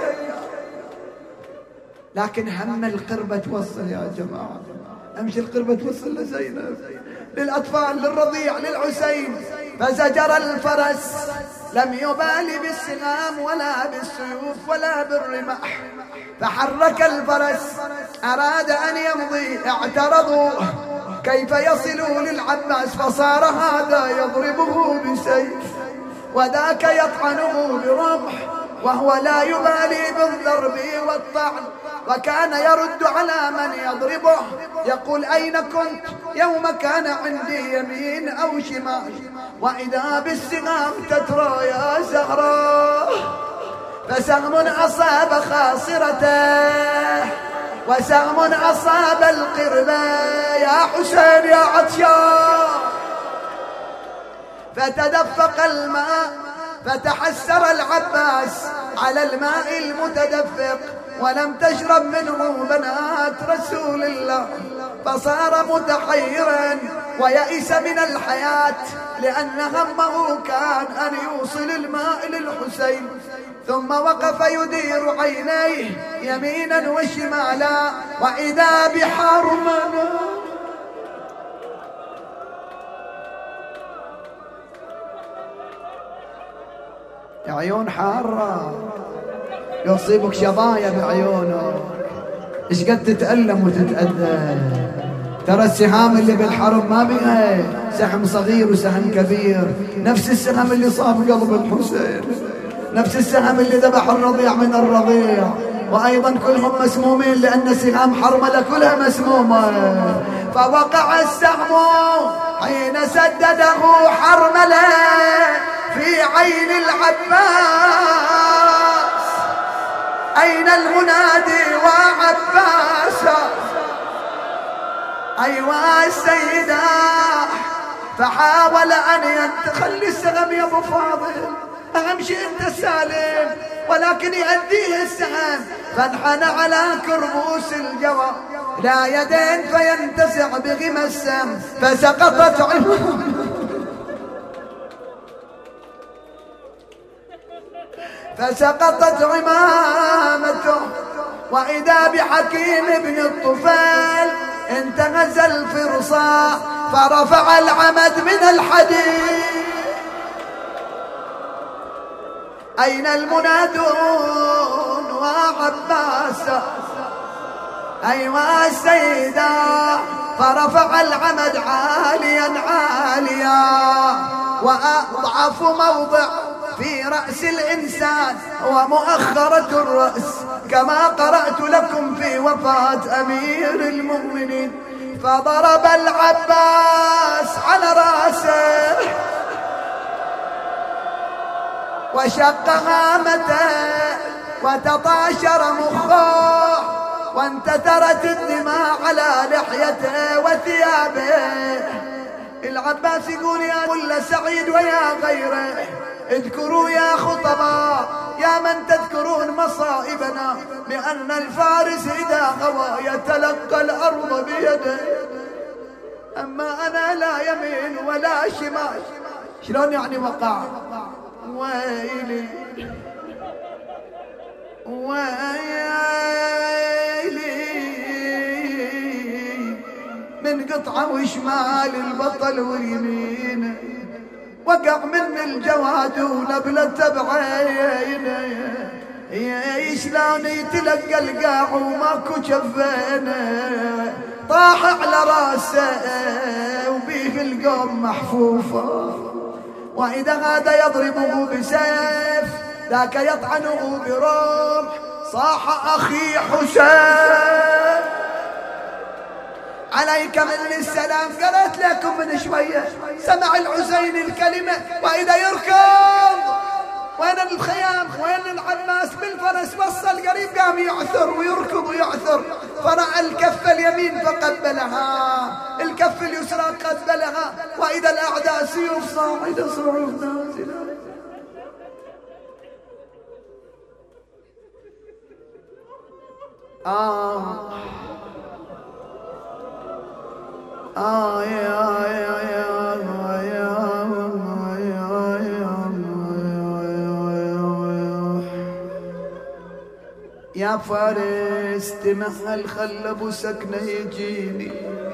لكن هم القربة توصل يا جماعة امشي القربة توصل لزينب للأطفال للرضيع للحسين فزجر الفرس لم يبالي بالسهام ولا بالسيوف ولا بالرماح فحرك الفرس أراد أن يمضي اعترضوا كيف يصلوا للعباس فصار هذا يضربه بسيف وذاك يطعنه برمح وهو لا يبالي بالضرب والطعن وكان يرد على من يضربه يقول أين كنت يوم كان عندي يمين أو شمال وإذا بالسهام تترى يا زهراء فسهم أصاب خاصرته وسهم أصاب القربة يا حسين يا عطشان فتدفق الماء فتحسر العباس على الماء المتدفق ولم تشرب منه بنات رسول الله فصار متحيرا ويئس من الحياة لأن همه كان أن يوصل الماء للحسين. ثم وقف يدير عينيه يمينا وشمالا وإذا بحرمنا عيون حارة يصيبك شظايا بعيونك، ايش قد تتألم وتتأذى. ترى السهام اللي بالحرب ما بيها سهم صغير وسهم كبير، نفس السهم اللي صاب قلب الحسين، نفس السهم اللي ذبح الرضيع من الرضيع، وأيضا كلهم مسمومين لأن سهام حرملة كلها مسمومة. فوقع السهم حين سدده حرملة في عين العباس. أين المنادي وعباس؟ أيوا السيدة. فحاول أن يتخلي السهم يا أبو فاضل، أهم شيء أنت سالم، ولكن يأديه السهم. فانحنى على كربوس الجوى لا يدين فينتزع بغمى السهم، فسقطت عمامته فسقطت عمامته وإذا بحكيم بن الطفيل انتهز الفرصة فرفع العمد من الحديد. أين المنادون وعباس؟ أيوا السيدة. فرفع العمد عاليا عاليا، وأضعف موضع في رأس الإنسان هو مؤخرة الرأس، كما قرأت لكم في وفاة أمير المؤمنين. فضرب العباس على رأسه وشق هامته وتطاشر مخه، وانتثرت الدماء على لحيته وثيابه. العباس يقول يا ملا سعيد ويا غيره اذكروا يا خطباء يا من تذكرون مصائبنا بأن الفارس إذا غوى يتلقى الأرض بيده، أما أنا لا يمين ولا شمال. شلون يعني وقع؟ ويلي ويلي من قطعة وشمال البطل واليمين، وقع من الجواد ونبلة بعينه. شلون يتلقى القاع وماكو جفينه، طاح على راسه وبيه القوم محفوفه. وإذا هذا يضربه بسيف ذاك يطعنه برمح، صاح أخي حسين عليك من السلام. قرأت لكم من شوية سمع الحسين الكلمة وإذا يركض وين الخيام وين العباس بالفرس وصل قريب قام يعثر ويركض ويعثر، فرأى الكف اليمين فقبلها، الكف اليسرى قبلها، وإذا الأعداء سيوف صاعدة صعود نازلة. آه آه يا يا يا يا فارس تمهل خل ابو سكنه يجيني،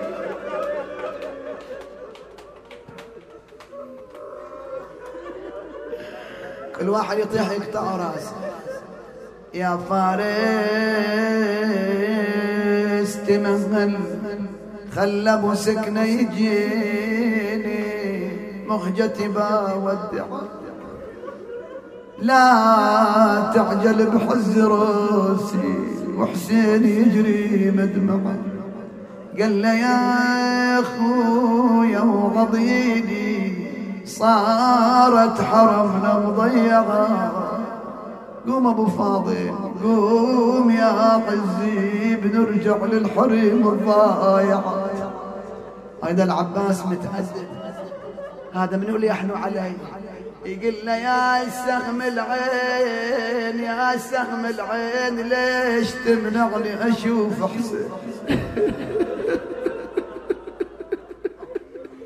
كل واحد يطيح يقطع راسه. يا فارس تمهل خل ابو سكنه يجيني، مهجتي بودع لا تعجل بحز راسي، وحسين يجري مدمعه. قال له يا اخويا وغضيدي صارت حرمنا مضيعه، قوم ابو فاضل قوم يا عزي بنرجع للحريم الضايعه. هذا العباس متأذب، هذا منو اللي يحنو علي؟ يقول له يا سهم العين يا سهم العين ليش تمنعني اشوف حسين؟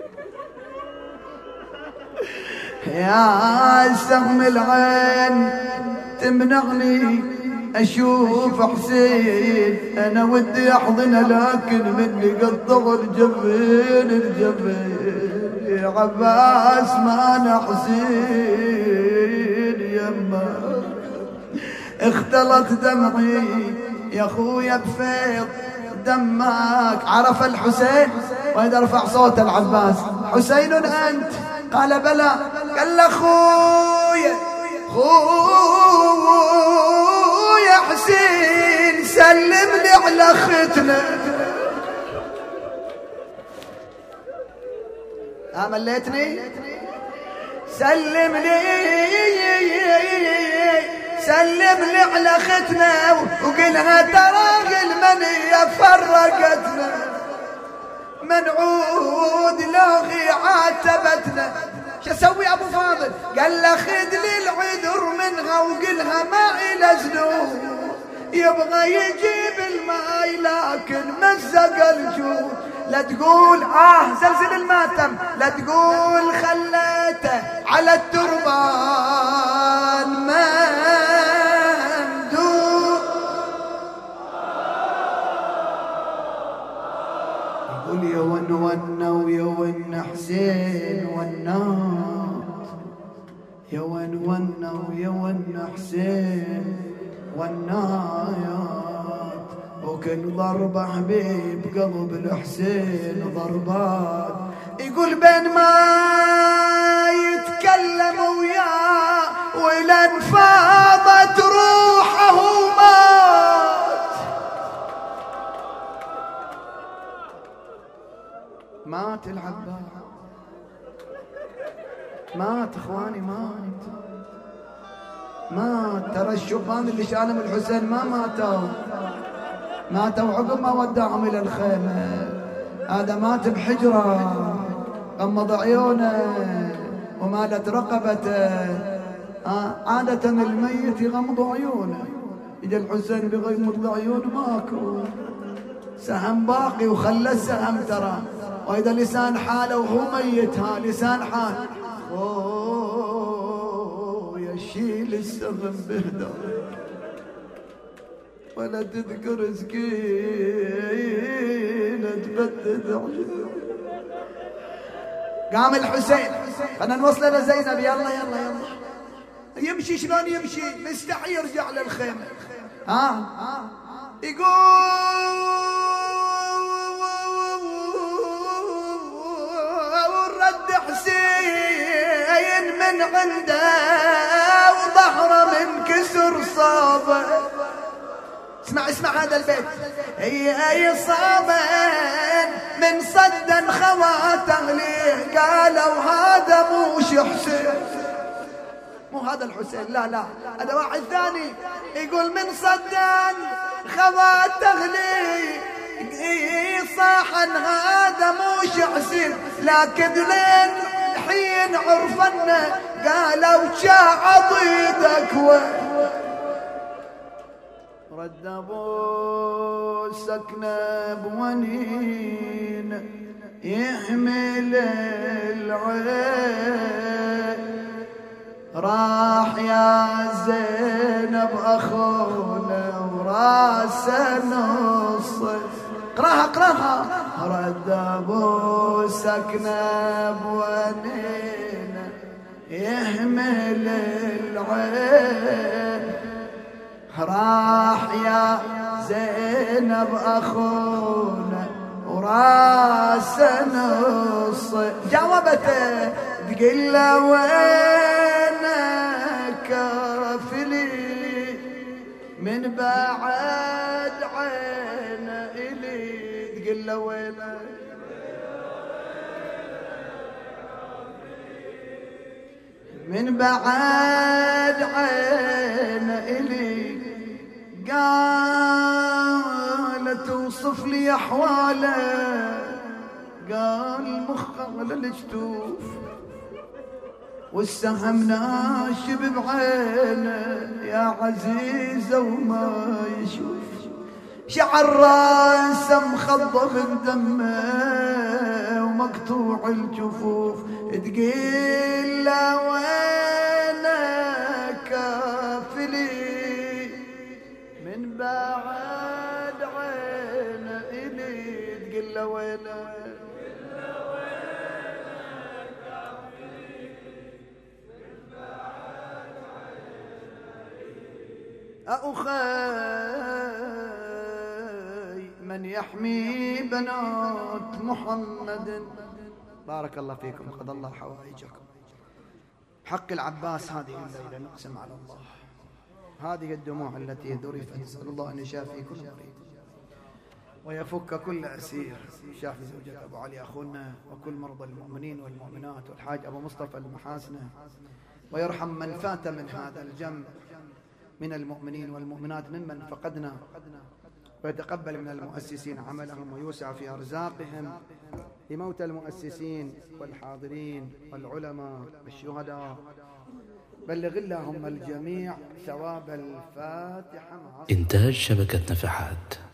يا سهم العين تمنعني اشوف حسين، انا ودي احضنه لكن مني قطع الجبين الجبين. يا عباس مانع حسين يما اختلط دمعي يا اخويا بفيض دمك. عرف الحسين وإذا رفع صوت العباس: حسين أنت؟ قال بلى. قال له: خويا خويا حسين سلم لي على اختنا. ها مليتني؟ سلم لي سلم لي على اختنا وقلها ترى المنية فرقتنا، منعود لاغي عاتبتنا. شو اسوي ابو فاضل؟ قال له: خذ لي العذر منها وقلها ما إلى ذنوب، يبغى يجيب الماي لكن مزق الجود. لا تقول اه زلزل الماتم، لا تقول خليته على التربان مندوب. يقول يا ون ون ويا ون حسين ونات، يا ون ون ويا ون حسين والنايات، وكل ضربة حبيب قلب الحسين ضربات. يقول بين ما يتكلم وياه ولن فاضت روحه مات. مات العباس، مات اخواني، مات مات. ترى الشبان اللي شالهم الحسين ما ماتوا، ماتوا عقب ما ودعهم الى الخيمه. هذا مات بحجره، غمض عيونه ومالت رقبته. آه عاده الميت يغمض عيونه، اجى الحسين بيغمض عيونه ماكو سهم باقي وخلى السهم ترى. واذا لسان حاله وهو ميت، ها لسان حال شيل السهم بهدى ولا تذكر سكينة تبدد عجل. قام الحسين، خلنا نوصله لزينب. يلا يلا يلا يمشي. شلون يمشي؟ مستحي يرجع للخيمة. ها آه. يقول رد حسين من عنده وظهره من كسر صابه. اسمع اسمع هذا البيت: هي اي صابه من صدا خواته ليه قالوا هذا موش حسين، مو هذا الحسين، لا لا هذا واحد ثاني. يقول من صدا خواته ليه صاحا هذا موش حسين، لكن لين حين عرفنا قالوا جا عضيدك وين. رد ابو سكنه بونين يحمل العين، راح يا زينب اخونا وراسه نص. اقراها اقراها: رد ابو سكنه بونين يحمل العين، راح يا زينب اخونا وراسه نص. جاوبته تقول له وينك كافلي من بعد عين الي. تقول له وينك من بعد عين الي. قالت توصف لي احواله، قال مخه على الجتوف والسهم ناشب بعينه يا عزيزه وما يشوف، شعر راسه مخضب بدمه ومقطوع الجفوف. تقيل له أخي من يحمي بنات محمد. بارك الله فيكم، قضى الله حوائجكم. حق العباس هذه الليلة نقسم على الله، هذه الدموع التي ذرفت، نسأل الله أن يشافي كل مريض ويفك كل أسير، يشافي زوجة أبو علي أخونا وكل مرضى المؤمنين والمؤمنات والحاج أبو مصطفى المحاسنة، ويرحم من فات من هذا الجمع من المؤمنين والمؤمنات ممن فقدنا، ويتقبل من المؤسسين عملهم ويوسع في أرزاقهم، لموتى المؤسسين والحاضرين والعلماء والشهداء. بلغ اللهم الجميع ثواب الفاتحة. إنتاج شبكة نفحات.